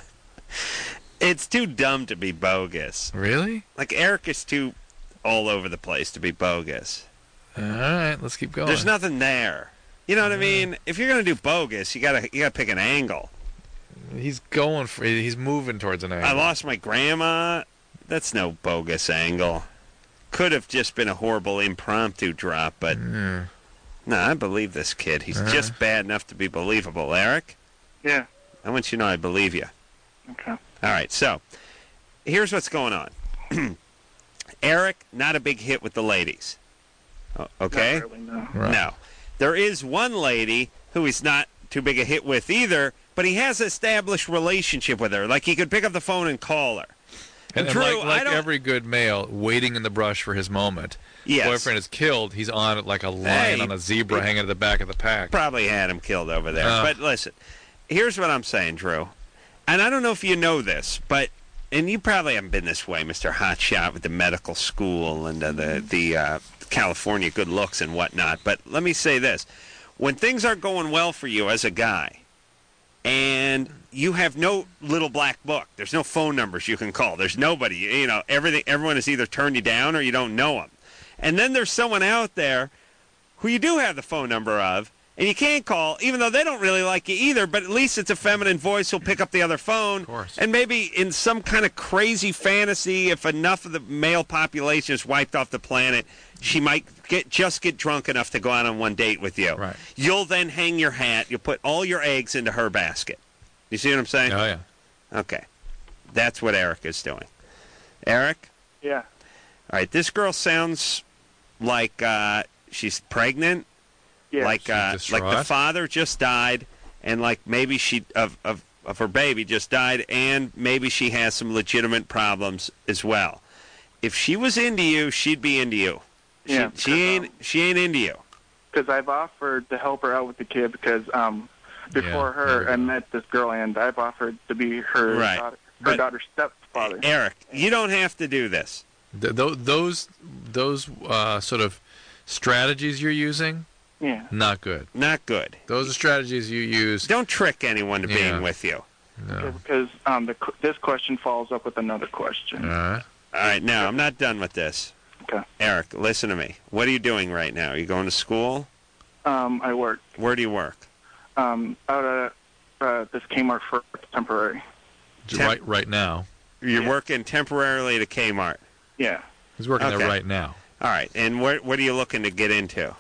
C: It's too dumb to be bogus.
D: Really?
C: Like, Eric is too all over the place to be bogus.
D: All right, let's keep going.
C: There's nothing there. You know what I mean? If you're gonna do bogus, you gotta you gotta pick an angle.
D: He's going for. He's moving towards an angle.
C: I lost my grandma. That's no bogus angle. could have just been a horrible impromptu drop, but
D: Mm.
C: no, I believe this kid. He's
D: Uh.
C: just bad enough to be believable. Eric?
Q: Yeah.
C: I want you to know I believe you.
Q: Okay.
C: All right, so here's what's going on. Eric, not a big hit with the ladies. O- Okay?
Q: Not really, no.
C: No. There is one lady who he's not too big a hit with either, but he has established relationship with her. Like he could pick up the phone and call her.
D: And, and
C: Drew,
D: like, like
C: I don't-
D: every good male, waiting in the brush for his moment.
C: Yes.
D: Boyfriend is killed. He's on it like a lion
C: Hey,
D: on a zebra
C: he-
D: hanging at the back of the pack.
C: Probably had him killed over there.
D: Uh.
C: But listen, here's what I'm saying, Drew. And I don't know if you know this, but and you probably haven't been this way, Mister Hotshot, with the medical school and uh, the the uh, California good looks and whatnot. But let me say this: when things aren't going well for you as a guy, and you have no little black book, there's no phone numbers you can call. There's nobody. You know, everything. Everyone has either turned you down or you don't know them. And then there's someone out there who you do have the phone number of, and you can't call, even though they don't really like you either, but at least it's a feminine voice who'll pick up the other phone. Of
D: course.
C: And maybe in some kind of crazy fantasy, if enough of the male population is wiped off the planet, she might get just get drunk enough to go out on one date with you.
D: Right.
C: You'll then hang your hat. You'll put all your eggs into her basket. You see what I'm saying?
D: Oh, yeah.
C: Okay. That's what Eric is doing. Eric?
Q: Yeah.
C: All right, this girl sounds like uh, she's pregnant.
Q: Yeah.
C: Like uh,
D: She's
C: like the
D: distraught.
C: father just died, and like maybe she of, of of her baby just died, and maybe she has some legitimate problems as well. If she was into you, she'd be into you. She,
Q: Yeah,
C: she ain't she ain't into you.
Q: Because I've offered to help her out with the kid because um, before
C: Yeah,
Q: her,
C: there we
Q: I met this girl, and I've offered to be her
C: Right.
Q: daughter, her
C: But-
Q: daughter's stepfather.
C: Eric, you don't have to do this.
D: Th- tho- those those uh, sort of strategies you're using,
Q: Yeah.
D: not good.
C: Not good.
D: Those are strategies you use.
C: Don't trick anyone to
D: Yeah.
C: being with you.
D: No.
Q: Because um, the, qu- this question follows up with another question.
D: Uh,
C: All right, now I'm not done with this.
Q: Okay.
C: Eric, listen to me. What are you doing right now? Are you going to school?
Q: Um, I work
C: Where do you work?
Q: um, out at uh, this Kmart for temporary.
D: right, right now.
C: You're
Q: Yeah.
C: working temporarily at a Kmart.
Q: Yeah.
D: He's working
C: Okay.
D: there right now.
C: All right, and what what are you looking to get into?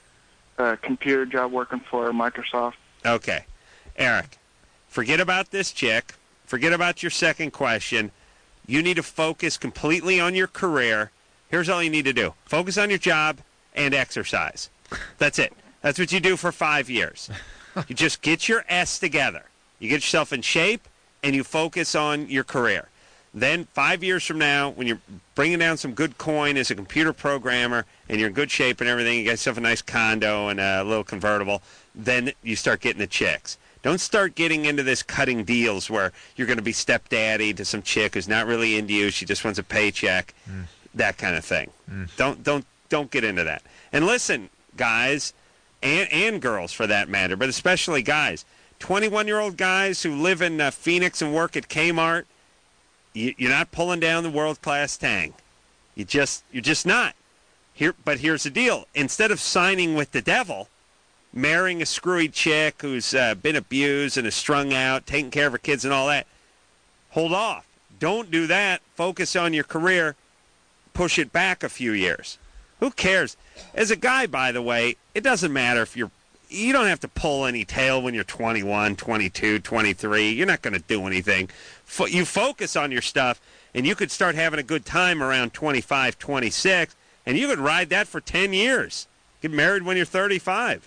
Q: Uh, computer job working for Microsoft.
C: Okay, Eric, forget about this chick. Forget about your second question. You need to focus completely on your career. Here's all you need to do: focus on your job and exercise. That's it. That's what you do for five years. You just get your S together. You get yourself in shape, and you focus on your career. Then five years from now, when you're bringing down some good coin as a computer programmer and you're in good shape and everything, you got yourself a nice condo and a little convertible, then you start getting the chicks. Don't start getting into this cutting deals where you're going to be stepdaddy to some chick who's not really into you. She just wants a paycheck,
D: Mm.
C: that kind of thing.
D: Mm.
C: Don't don't don't get into that. And listen, guys, and and girls for that matter, but especially guys, twenty-one-year-old guys who live in uh, Phoenix and work at Kmart. You, you're not pulling down the world-class tang. You just you're just not. Here, but here's the deal: instead of signing with the devil, marrying a screwy chick who's uh, been abused and is strung out, taking care of her kids and all that, hold off. Don't do that. Focus on your career. Push it back a few years. Who cares? As a guy, by the way, it doesn't matter if you're. You don't have to pull any tail when you're twenty-one, twenty-two, twenty-three. You're not going to do anything. Fo- you focus on your stuff, and you could start having a good time around twenty-five, twenty-six, and you could ride that for ten years. Get married when you're thirty-five.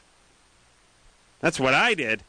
C: That's what I did.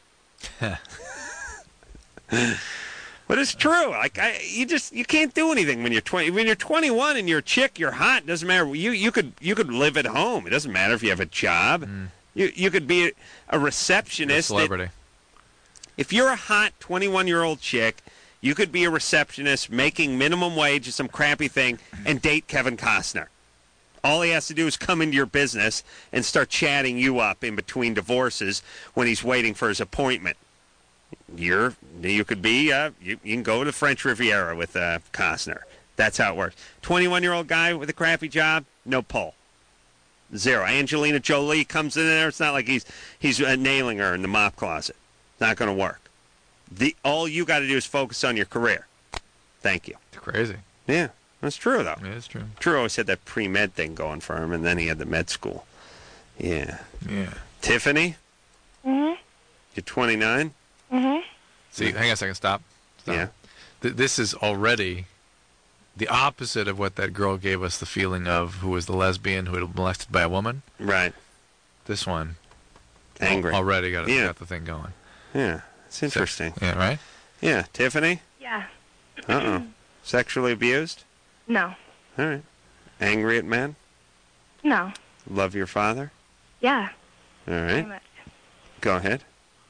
C: But it's true. Like I, you just you can't do anything when you're twenty. When you're twenty-one and you're a chick, you're hot. It doesn't matter. You you could you could live at home. It doesn't matter if you have a job.
D: Mm.
C: You you could be a, a
D: You're a
C: receptionist.
D: celebrity.
C: That, if you're a hot twenty-one-year-old chick, you could be a receptionist making minimum wage or some crappy thing and date Kevin Costner. All he has to do is come into your business and start chatting you up in between divorces when he's waiting for his appointment. You're you could be uh, you, you can go to the French Riviera with uh, Costner. That's how it works. twenty-one-year-old guy with a crappy job, no pull. Zero. Angelina Jolie comes in there. It's not like he's he's uh, nailing her in the mop closet. It's not going to work. The all you got to do is focus on your career. Thank you.
D: It's crazy.
C: Yeah. That's true, though.
D: Yeah, it's true.
C: Drew always had that pre-med thing going for him, and then he had the med school. Yeah.
D: Yeah.
C: Tiffany,
E: Mhm.
C: you're twenty-nine?
E: Mhm.
D: See, hang on a second. Stop. Stop.
C: Yeah.
D: Th- this is already the opposite of what that girl gave us the feeling of, who was the lesbian who had been molested by a woman.
C: Right.
D: This one,
C: Angry.
D: already got, it,
C: Yeah.
D: got the thing going.
C: Yeah. It's interesting.
D: Yeah, right?
C: Yeah. Tiffany?
E: Yeah.
C: Uh-oh. Sexually abused?
E: No.
C: All right. Angry at men?
E: No.
C: Love your father?
E: Yeah.
C: All
E: Very
C: right.
E: much.
C: Go ahead.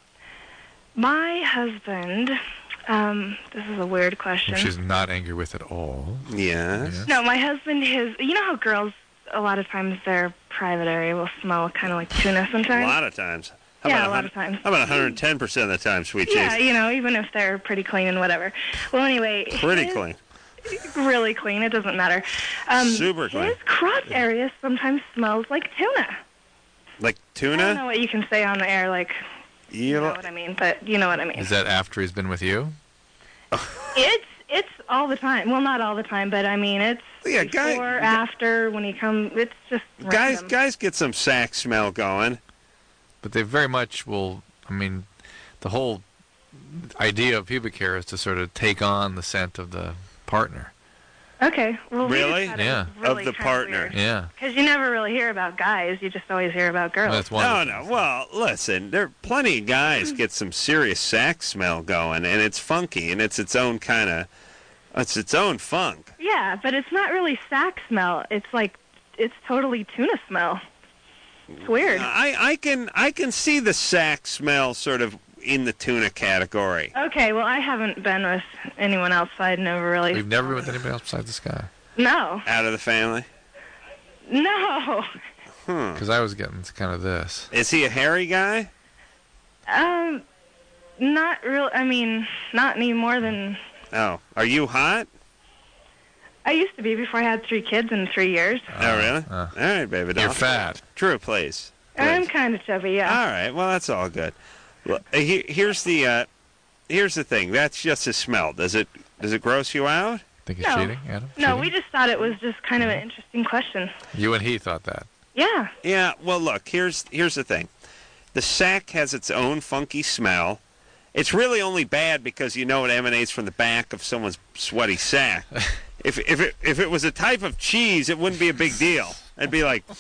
E: My husband, um, this is a weird question.
D: She's not angry with it all.
C: Yes.
E: No, my husband, his, you know how girls, a lot of times their private area will smell kind of like tuna
C: A
E: sometimes?
C: lot of times. How
E: Yeah,
C: about
E: a lot of
C: hun-
E: times.
C: How about one hundred ten percent of the time, sweet
E: Yeah,
C: cheese?
E: you know, even if they're pretty clean and whatever. Well, anyway.
C: Pretty
E: his-
C: clean.
E: Really clean, it doesn't matter. Um,
C: Super clean.
E: His crotch area sometimes smells like tuna.
C: Like
E: I don't
C: tuna?
E: know what you can say on the air, like,
C: You
E: you know
C: know,
E: what I mean, but you know what I mean.
D: Is that after he's been with you?
E: It's it's all the time. Well, not all the time, but I mean, it's
C: Yeah, guy-
E: before, after, when he comes. It's just
C: guys,
E: random.
C: guys get some sack smell going.
D: But they very much will, I mean, the whole idea of pubic hair is to sort of take on the scent of the partner.
E: Okay. Well,
C: Really?
D: Yeah.
C: Of the partner.
D: Yeah.
E: Because you never really hear about guys. You just always hear about girls.
D: That's one.
C: No, no. Well, listen, there are plenty of guys get some serious sack smell going, and it's funky, and it's its own kind of, it's its own funk.
E: Yeah, but it's not really sack smell. It's like, it's totally tuna smell. It's weird.
C: I, I can, I can see the sack smell sort of in the tuna category.
E: Okay, well, I haven't been with anyone else, so I'd never really...
D: We've never been with anybody else besides this guy.
E: No.
C: Out of the family.
E: No.
C: Hmm.
D: Because I was getting to kind of this.
C: Is he a hairy guy?
E: Um, not real. I mean, not any more than
C: Oh, are you hot?
E: I used to be before I had three kids in three years.
C: Oh, really?
D: uh.
C: All right, baby doll.
D: You're fat.
C: Drew, please.
E: I'm kind of chubby, yeah.
C: All right, well, that's all good. Well, uh, he, here's the uh, here's the thing. That's just a smell. Does it does it gross you out?
D: Think he's
E: No.
D: cheating, Adam?
E: No, we just thought it was just kind of an interesting question.
D: You and he thought that.
E: Yeah.
C: Yeah. Well, look. Here's here's the thing. The sack has its own funky smell. It's really only bad because you know it emanates from the back of someone's sweaty sack. if if it if it was a type of cheese, it wouldn't be a big deal. I'd be like,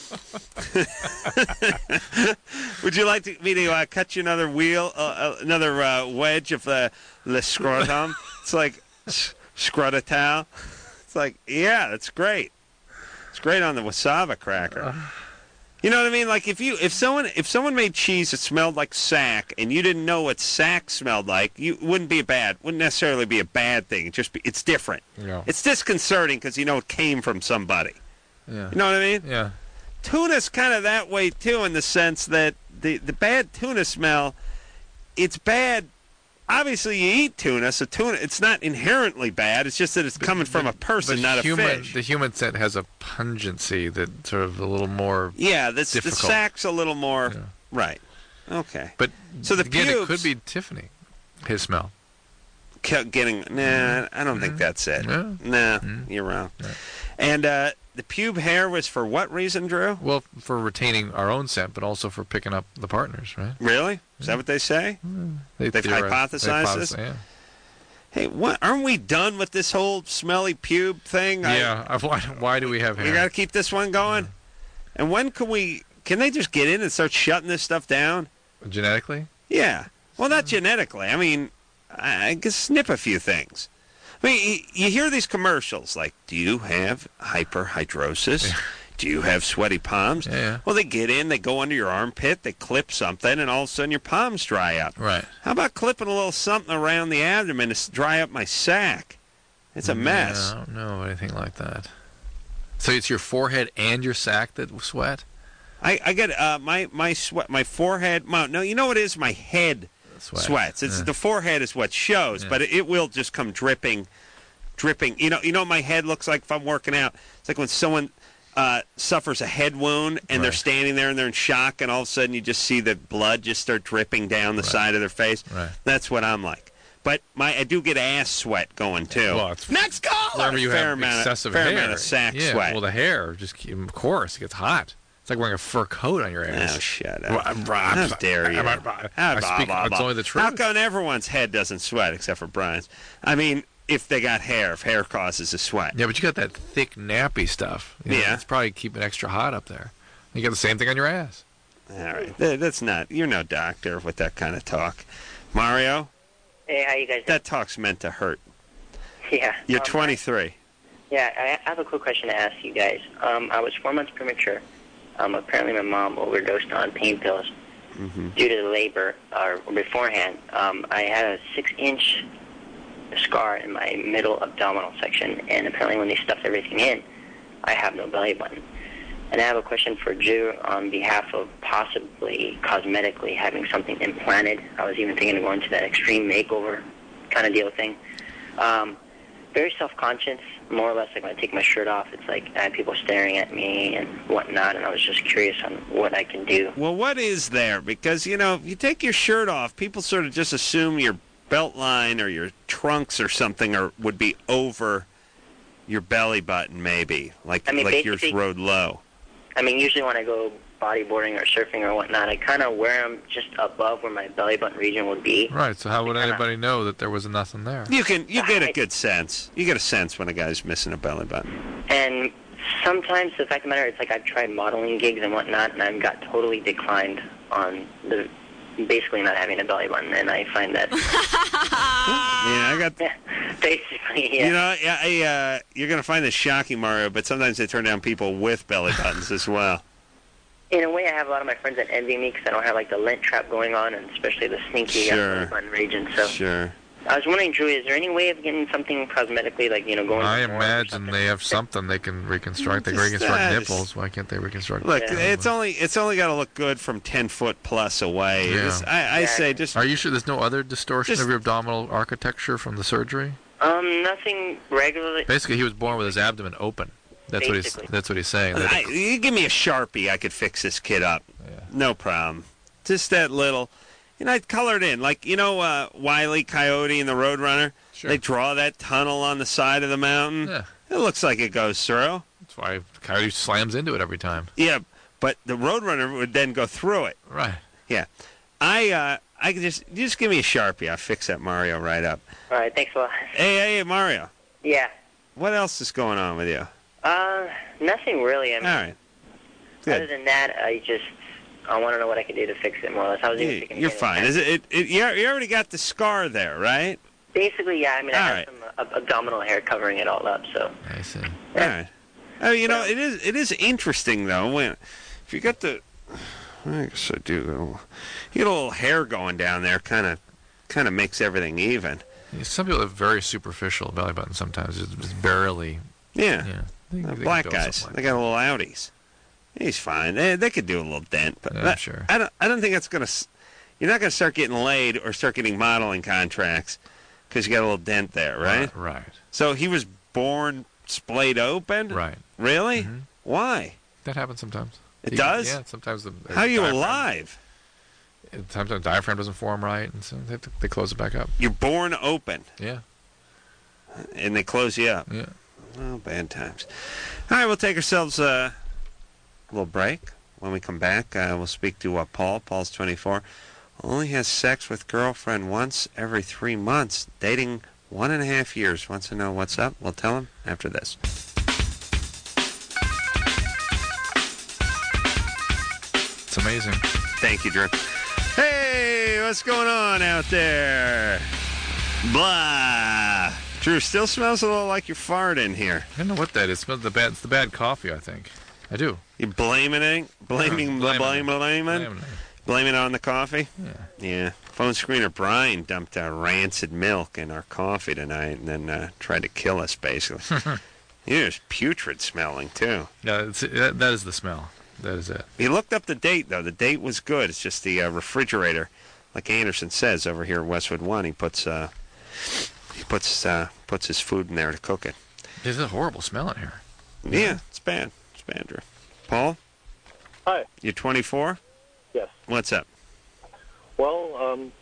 C: would you like to, me to uh, cut you another wheel, uh, uh, another uh, wedge of the le scrotum? It's like scrotatal. It's like, yeah, that's great. It's great on the wasabi cracker. You know what I mean? Like if you if someone if someone made cheese that smelled like sack and you didn't know what sack smelled like, you it wouldn't be a bad wouldn't necessarily be a bad thing. It just be, it's different.
D: Yeah.
C: It's disconcerting because you know it came from somebody.
D: Yeah.
C: You know what I mean?
D: Yeah.
C: Tuna's kind of that way too, in the sense that the the bad tuna smell, it's bad. Obviously, you eat tuna, so tuna it's not inherently bad. It's just that it's coming from a person,
D: But
C: not
D: human,
C: a fish.
D: The human scent has a pungency that sort of a little more
C: Yeah, that's, the
D: difficult.
C: sack's a little more right. Okay.
D: But
C: So the
D: again,
C: pubes-
D: it could be Tiffany. His smell.
C: Kept getting nah. I don't think that's it.
D: Yeah.
C: Nah, you're wrong. And uh, the pube hair was for what reason, Drew?
D: Well, for retaining our own scent, but also for picking up the partners, right?
C: Really? Is that what they say?
D: They
C: They've
D: theorize-
C: hypothesized
D: they
C: this?
D: hypothesize, yeah.
C: Hey, what? Aren't we done with this whole smelly pube thing? I-
D: Yeah. I, why, why do we have hair?
C: We got to keep this one going. And when can we? Can they just get in and start shutting this stuff down?
D: Genetically?
C: Yeah. Well, not genetically. I mean, I, I can snip a few things. I mean, you, you hear these commercials like, "Do you have hyperhidrosis? Do you have sweaty palms?"
D: Yeah, yeah.
C: Well, they get in, they go under your armpit, they clip something, and all of a sudden your palms dry up.
D: Right.
C: How about clipping a little something around the abdomen to s- dry up my sack? It's a mess.
D: I don't know anything like that. So it's your forehead and your sack that sweat?
C: I, I get uh, my my sweat, my forehead. My, no, you know what it is? My head
D: Sweat.
C: sweats. It's
D: Yeah.
C: the forehead is what shows,
D: Yeah.
C: but it, it will just come dripping, dripping. You know, you know what my head looks like if I'm working out. It's like when someone uh, suffers a head wound and they're
D: Right.
C: standing there and they're in shock, and all of a sudden you just see the blood just start dripping down the
D: Right.
C: side of their face.
D: Right.
C: That's what I'm like. But my I do get ass sweat going too.
D: Well, it's
C: Next call.
D: wherever you
C: fair
D: have
C: amount
D: excessive
C: of, fair
D: hair.
C: amount of sack
D: yeah,
C: sweat.
D: Well, the hair just, of course, it gets hot. It's like wearing a fur coat on your ass.
C: Oh, shut up. How dare you?
D: I speak,
C: Blah, blah,
D: it's
C: blah.
D: only the truth.
C: How come everyone's head doesn't sweat except for Brian's? I mean, if they got hair, if hair causes a sweat.
D: Yeah, but you got that thick, nappy stuff. You know,
C: Yeah.
D: It's probably keeping extra hot up there. You got the same thing on your ass.
C: All right. That- That's not, you're no doctor with that kind of talk. Mario?
R: Hey, how you guys doing?
C: That talk's meant to hurt.
R: Yeah.
C: You're
R: um,
C: twenty-three.
R: Yeah, I have a quick question to ask you guys. Um, I was four months premature. Um, apparently my mom overdosed on pain pills
C: Mm-hmm.
R: due to the labor, or beforehand. Um, I had a six-inch scar in my middle abdominal section, and apparently when they stuffed everything in, I have no belly button. And I have a question for Drew on behalf of possibly cosmetically having something implanted. I was even thinking of going to that extreme makeover kind of deal thing. Um, very self-conscious, more or less like when I take my shirt off, it's like I have people staring at me and whatnot, and I was just curious on what I can do.
C: Well, what is there? Because, you know, if you take your shirt off, people sort of just assume your belt line or your trunks or something are, would be over your belly button, maybe, like,
R: I mean,
C: like yours
R: basically-
C: rode low.
R: I mean, usually when I go bodyboarding or surfing or whatnot, I kind of wear them just above where my belly button region would be.
D: Right, so how would anybody know that there was nothing there?
C: You can you get a good sense. You get a sense when a guy's missing a belly button.
R: And sometimes, the fact of the matter, it's like I've tried modeling gigs and whatnot, and I've got totally declined on the basically not having a belly button, and I find that
C: Yeah, I got.
R: basically, yeah.
C: You know, I, I, uh, you're going to find this shocking, Mario, but sometimes they turn down people with belly buttons as well.
R: In a way, I have a lot of my friends that envy me because I don't have like the lint trap going on, and especially the sneaky uh,
C: Sure.
R: belly button region. So
C: Sure.
R: I was wondering, Drew, is there any way of getting something cosmetically, like you know, going?
D: I
R: to the mall or
D: imagine they have something they can reconstruct. They can
C: Just
D: reconstruct
C: that.
D: nipples. Why can't they reconstruct?
C: Look,
D: nipples?
C: it's only it's only got to look good from ten foot plus away.
D: Yeah.
C: This- I, I say just.
D: Are you sure there's no other distortion
C: Just-
D: of your abdominal architecture from the surgery?
R: Um, nothing regularly.
D: Basically, he was born with his abdomen open. That's what he's.
R: Basically.
D: That's what he's saying. That-
C: I, you give me a Sharpie, I could fix this kid up. No problem. Just that little. You know, I'd color it in. Like, you know, uh, Wile E. Coyote and the Roadrunner?
D: Sure.
C: They draw that tunnel on the side of the mountain.
D: Yeah.
C: It looks like it goes through.
D: That's why Coyote slams into it every time.
C: Yeah, but the Roadrunner would then go through it.
D: Right.
C: Yeah. I, uh, I could just, you just give me a Sharpie. I'll fix that Mario right up.
R: All right, thanks a lot.
C: Hey, hey, Mario.
R: Yeah.
C: What else is going on with you?
R: Uh, nothing really. I mean,
C: All right.
R: other than that, I just I want to know what I can do to fix it more or less. I was even
C: You,
R: thinking.
C: you're
R: of getting
C: fine. Is it, it, it, you you already got the scar there, right?
R: Basically, yeah. I mean, I
C: All
R: have
C: right.
R: some uh, abdominal hair covering it all up, so.
D: I see.
C: All right. Oh, you know, it is it is interesting though when if you got the, I guess I do. Though. You get a little hair going down there, kind of kind of makes everything even.
D: Yeah, some people have very superficial belly buttons. Sometimes it's just barely.
C: Yeah.
D: Yeah. They-
C: Uh,
D: they
C: black
D: can build
C: guys,
D: something
C: they got little outies. He's fine. They, they could do a little dent, but
D: Yeah,
C: that-
D: sure.
C: I don't. I don't think that's gonna. s- You're not gonna start getting laid or start getting modeling contracts because you got a little dent there, right?
D: Right. right.
C: So he was born splayed open.
D: Right.
C: Really?
D: Mhm.
C: Why?
D: That happens sometimes.
C: It
D: You-
C: does?
D: Yeah. Sometimes the.
C: How are you
D: diaphragm-
C: alive?
D: Sometimes the diaphragm doesn't form right, and so they have to, they close it back up.
C: You're born open.
D: Yeah.
C: And they close you up.
D: Yeah.
C: Oh, bad times. All right, we'll take ourselves a little break. When we come back, uh, we'll speak to uh, Paul. Paul's twenty-four. Only has sex with girlfriend once every three months. Dating one and a half years. Wants to know what's up? We'll tell him after this.
D: It's amazing.
C: Thank you, Drew. Hey, what's going on out there? Blah. Drew, still smells a little like you're farting here.
D: I don't know what that is. It smells the bad. It's the bad coffee, I think. I do.
C: You blaming it? Blaming,
D: Yeah,
C: blaming,
D: blaming
C: blaming,
D: it.
C: blaming, blaming it on the coffee?
D: Yeah.
C: Yeah. Phone screener Brian dumped uh, rancid milk in our coffee tonight and then uh, tried to kill us, basically. You're just putrid smelling, too.
D: Yeah, it's, that, that is the smell. That is it.
C: He looked up the date, though. The date was good. It's just the uh, refrigerator. Like Anderson says over here at Westwood One, he puts uh, he puts uh, puts his food in there to cook it.
D: There's a horrible smell in here.
C: Yeah, it's bad. It's bad, Drew. Paul?
S: Hi.
C: You're twenty-four?
S: Yes.
C: What's up?
S: Well, um,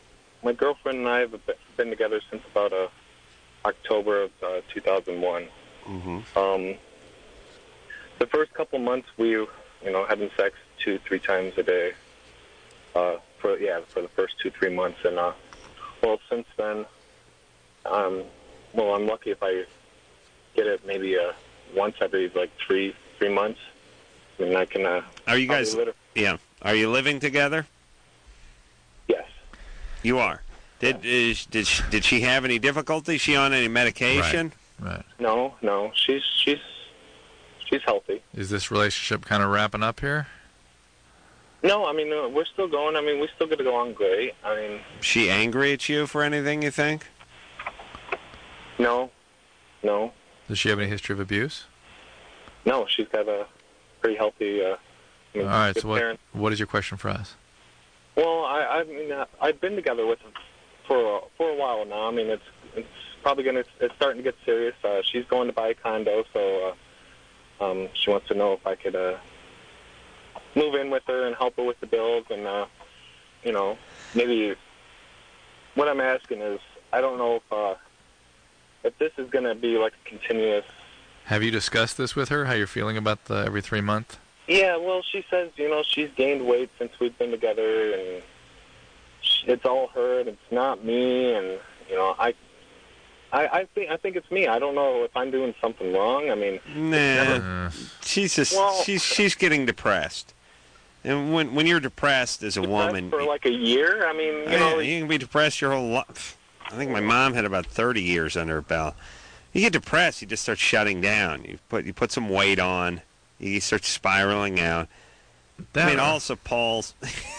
S: my girlfriend and I have been together since about uh, October of uh, two thousand one.
C: Mm-hmm.
S: Um, the first couple months, we, you know, having sex two, three times a day. Uh, for yeah, for the first two, three months, and uh, well, since then, um, well, I'm lucky if I get it maybe uh, once every like three, three months. I mean, I can. Uh,
C: Are you guys?
S: Lit-
C: yeah. Are you living together?
S: Yes.
C: You are. Did is, did she, did she have any difficulty? Is she on any medication?
D: Right.
S: No, no. She's she's she's healthy.
D: Is this relationship kind of wrapping up here?
S: No, I mean uh, we're still going. I mean we still get to go on great. I mean.
C: Is she angry at you for anything? You think?
S: No, no.
D: Does she have any history of abuse?
S: No, she's got a pretty healthy. Uh, I mean,
D: All right.
S: good
D: So what
S: parent.
D: what is your question for us?
S: Well, I I mean uh, I've been together with her for for a while now. I mean it's it's probably gonna it's starting to get serious. Uh, she's going to buy a condo, so uh, um, she wants to know if I could uh, move in with her and help her with the bills, and uh, you know maybe what I'm asking is I don't know if uh, if this is gonna be like a continuous.
D: Have you discussed this with her? How you're feeling about the every three month?
S: Yeah, well, she says, you know, she's gained weight since we've been together, and she, it's all her, and it's not me, and, you know, I I, I think I think it's me. I don't know if I'm doing something wrong. I mean,
C: Nah,
S: never,
C: she's just
S: Well-
C: she's she's getting depressed, and when when you're depressed as a woman,
S: for like a year. I mean, you
C: yeah,
S: know,
C: you can be depressed your whole life. I think my mom had about thirty years under her belt. You get depressed, you just start shutting down. You put you put some weight on, you start spiraling out. I mean, also Paul's.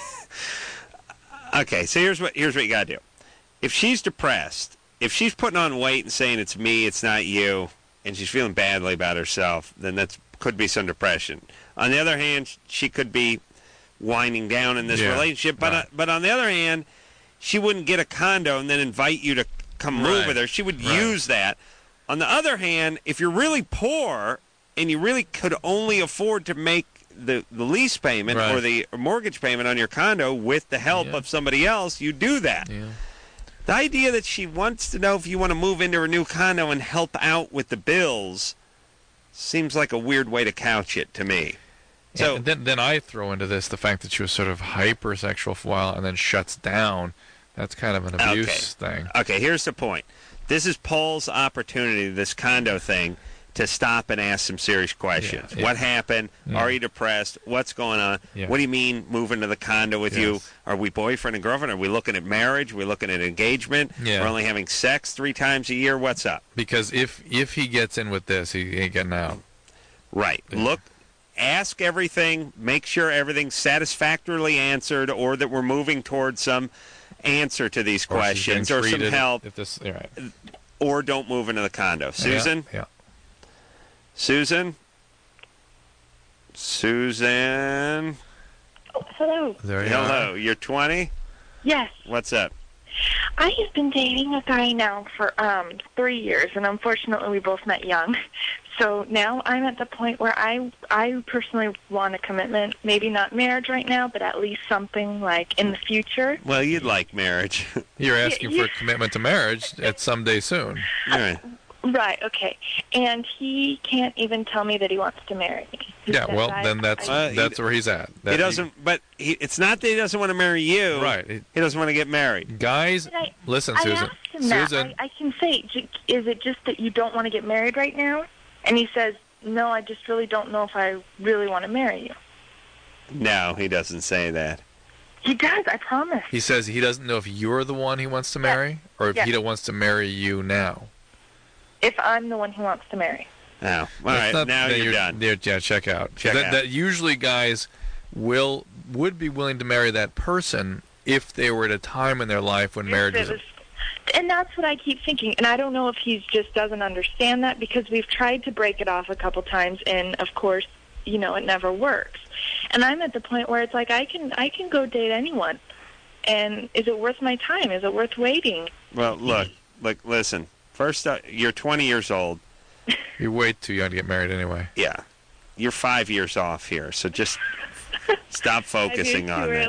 C: Okay, so here's what here's what you gotta do. If she's depressed, if she's putting on weight and saying it's me, it's not you, and she's feeling badly about herself, then that could be some depression. On the other hand, she could be winding down in this
D: Yeah,
C: relationship. But
D: right.
C: uh, but on the other hand, she wouldn't get a condo and then invite you to come move
D: Right,
C: with her. She would
D: right.
C: use that. On the other hand, if you're really poor and you really could only afford to make the, the lease payment
D: Right.
C: or the mortgage payment on your condo with the help
D: Yeah.
C: of somebody else, you do that.
D: Yeah.
C: The idea that she wants to know if you want to move into her new condo and help out with the bills seems like a weird way to couch it to me. So
D: and then then I throw into this the fact that she was sort of hypersexual for a while and then shuts down. That's kind of an abuse thing.
C: Okay, here's the point. This is Paul's opportunity, this condo thing, to stop and ask some serious questions.
D: Yeah, yeah.
C: What happened?
D: Yeah.
C: Are you depressed? What's going on?
D: Yeah.
C: What do you mean moving to the condo with you?
D: Yes.
C: Are we boyfriend and girlfriend? Are we looking at marriage? Are we looking at engagement?
D: Yeah.
C: We're only having sex three times a year? What's up?
D: Because if if he gets in with this, he ain't getting out.
C: Right. Look, ask everything, make sure everything's satisfactorily answered or that we're moving towards some answer to these
D: Or she's
C: questions
D: getting
C: or some
D: treated
C: help.
D: If this, all right.
C: Or don't move into the condo. Susan?
D: Yeah.
C: Susan? Susan?
T: Oh, hello.
D: There you
C: Hello.
D: are.
C: You're twenty?
T: Yes,
C: What's up?
T: I have been dating a guy now for um three years, and unfortunately, we both met young. So now I'm at the point where I I personally want a commitment. Maybe not marriage right now, but at least something like in the future.
C: Well, you'd like marriage.
D: You're asking
T: Yeah,
D: for a commitment to marriage at someday soon.
C: All right.
T: Right. Okay. And he can't even tell me that he wants to marry me. He
D: Yeah,
T: says
D: well,
T: I-
D: then that's
C: Uh, he-
D: that's where he's at. That
C: He doesn't, but he, it's not that he doesn't want to marry you.
D: Right. He,
C: He doesn't want to get married.
D: guys,
T: But I-
D: listen,
T: I
D: Susan.
T: asked him that.
D: Susan,
T: I, I can say, j- is it just that you don't want to get married right now? And he says, no, I just really don't know if I really want to marry you.
C: No, he doesn't say that.
T: He does, I promise.
D: he says he doesn't know if you're the one he wants to marry or if
T: Yes.
D: he don't wants to marry you now.
T: If I'm the one he wants to marry.
C: Oh, all
D: That's
C: right.
D: not-
C: Now
D: then
C: you're, done.
D: Yeah, yeah, check out.
C: Check
D: that,
C: out.
D: that usually guys will would be willing to marry that person if they were at a time in their life when marriage
T: It
D: was.
T: was- And that's what I keep thinking. And I don't know if he just doesn't understand that because we've tried to break it off a couple times, and of course, you know, it never works. And I'm at the point where it's like I can I can go date anyone. And is it worth my time? Is it worth waiting?
C: Well, look, look, listen. First, uh, you're twenty years old.
D: You're way too young to get married anyway.
C: Yeah. You're five years off here, so just stop focusing
T: I do
C: on
T: too
C: that.
T: early.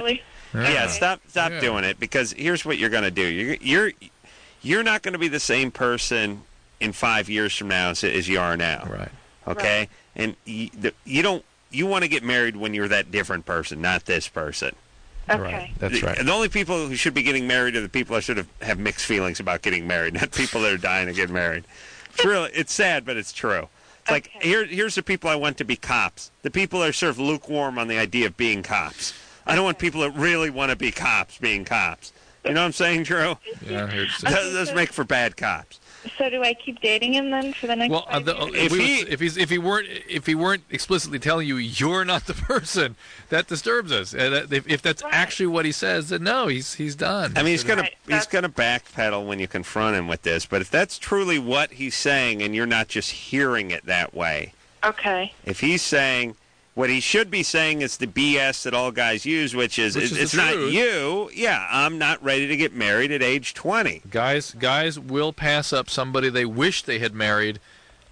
C: Yeah,
D: Yeah.
C: stop stop
D: Yeah.
C: doing it, because here's what you're going to do. You're you're you're not going to be the same person in five years from now as, as you are now.
D: Right.
C: Okay? And you, the, you don't you want to get married when you're that different person, not this person.
T: Okay.
D: Right. That's
C: The-
D: right.
C: The only people who should be getting married are the people that should have, have mixed feelings about getting married, not people that are dying to get married. It's really it's sad, but it's true. It's like here here's the people I want to be cops. The people that are sort of lukewarm on the idea of being cops. I don't want people that really want to be cops being cops. You know what I'm saying, Drew?
D: Yeah, I heard you say.
C: That does make for bad cops.
T: So do I keep dating him then for the next
D: Well, uh,
T: five
D: the,
T: years?
D: if,
C: If
D: we,
C: he-
D: if he's if he weren't if he weren't explicitly telling you you're not the person, that disturbs us. And that- if, if that's actually what he says, then no, he's he's done.
C: I mean, he's gonna
T: Right,
C: he's gonna backpedal when you confront him with this. But if that's truly what he's saying, and you're not just hearing it that way,
T: Okay.
C: if he's saying what he should be saying is the B S that all guys use, which is,
D: Which
C: it's,
D: is the
C: it's not
D: truth.
C: you. Yeah, I'm not ready to get married at age twenty.
D: Guys, guys will pass up somebody they wish they had married,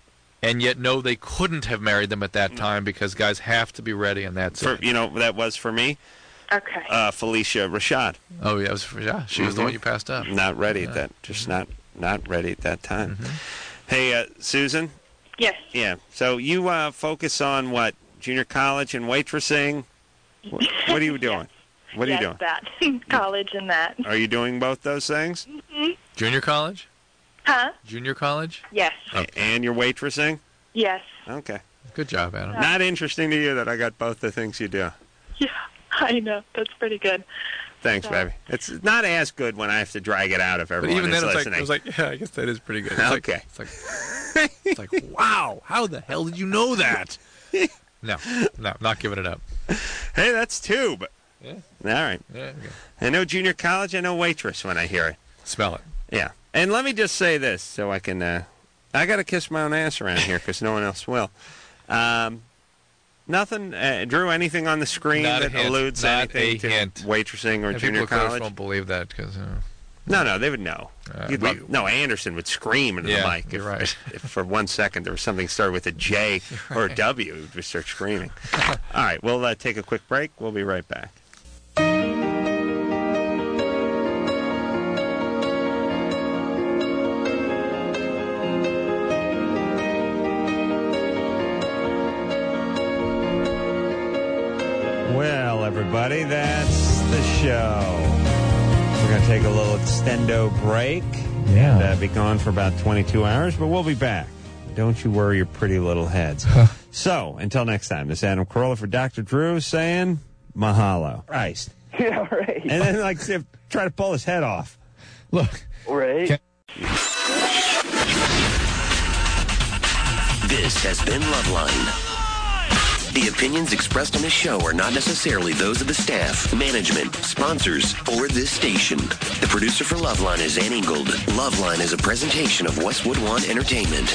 D: and yet know they couldn't have married them at that time because guys have to be ready, and that's
C: For
D: it.
C: you know, that was for me,
T: Okay.
C: uh, Felicia Rashad.
D: Oh, yeah, it was for, yeah, she was the
C: Mhm.
D: one you passed up.
C: Not ready
D: Yeah.
C: at that. Just not not ready at that time.
D: Mm-hmm.
C: Hey, uh, Susan.
T: Yes.
C: Yeah. So you uh, focus on what? Junior college and waitressing. What, what are you doing? What are
T: yes,
C: you doing?
T: that. College and that.
C: Are you doing both those things?
T: hmm
D: Junior college?
T: Huh?
D: Junior college?
T: Yes.
C: And you're waitressing?
T: Yes.
C: Okay.
D: Good job, Adam.
C: Not interesting to you that I got both the things you do.
T: Yeah, I know. That's pretty good.
C: Thanks,
T: So-
C: baby. It's not as good when I have to drag it out if
D: But
C: everyone
D: even
C: is
D: then, it's like,
C: listening.
D: it was like, yeah, I guess that is pretty good. It's
C: Okay.
D: Like, it's like, it's like, wow, how the hell did you know that? No, no, not giving it up.
C: Hey, that's two, but
D: Yeah.
C: all right.
D: Yeah, okay.
C: I know junior college. I know waitress when I hear it.
D: Smell it.
C: Yeah. And let me just say this so I can, uh, I got to kiss my own ass around here because no one else will. Um, nothing, uh, Drew, anything on the screen
D: Not a
C: that
D: hint.
C: alludes
D: Not
C: anything
D: a
C: to
D: hint.
C: waitressing or
D: And
C: junior
D: people, of course,
C: college?
D: won't believe that because uh,
C: No, no, they would know.
D: Uh,
C: You'd
D: we-
C: love- no, Anderson would scream into
D: Yeah,
C: the mic.
D: you're
C: if,
D: right.
C: if, if for one second there was something started with a J or a W, he would just start screaming. All right, we'll uh, take a quick break. We'll be right back. Well, everybody, that's the show. We're going to take a little extendo break.
D: Yeah.
C: And uh, be gone for about twenty-two hours, but we'll be back. Don't you worry your pretty little heads. So, until next time, this is Adam Carolla for Doctor Drew saying mahalo. Christ.
N: Yeah, right.
C: And then, like, see if- try to pull his head off.
D: look.
N: Right.
A: This has been Loveline. The opinions expressed on this show are not necessarily those of the staff, management, sponsors, or this station. The producer for Loveline is Ann Ingold. Loveline is a presentation of Westwood One Entertainment.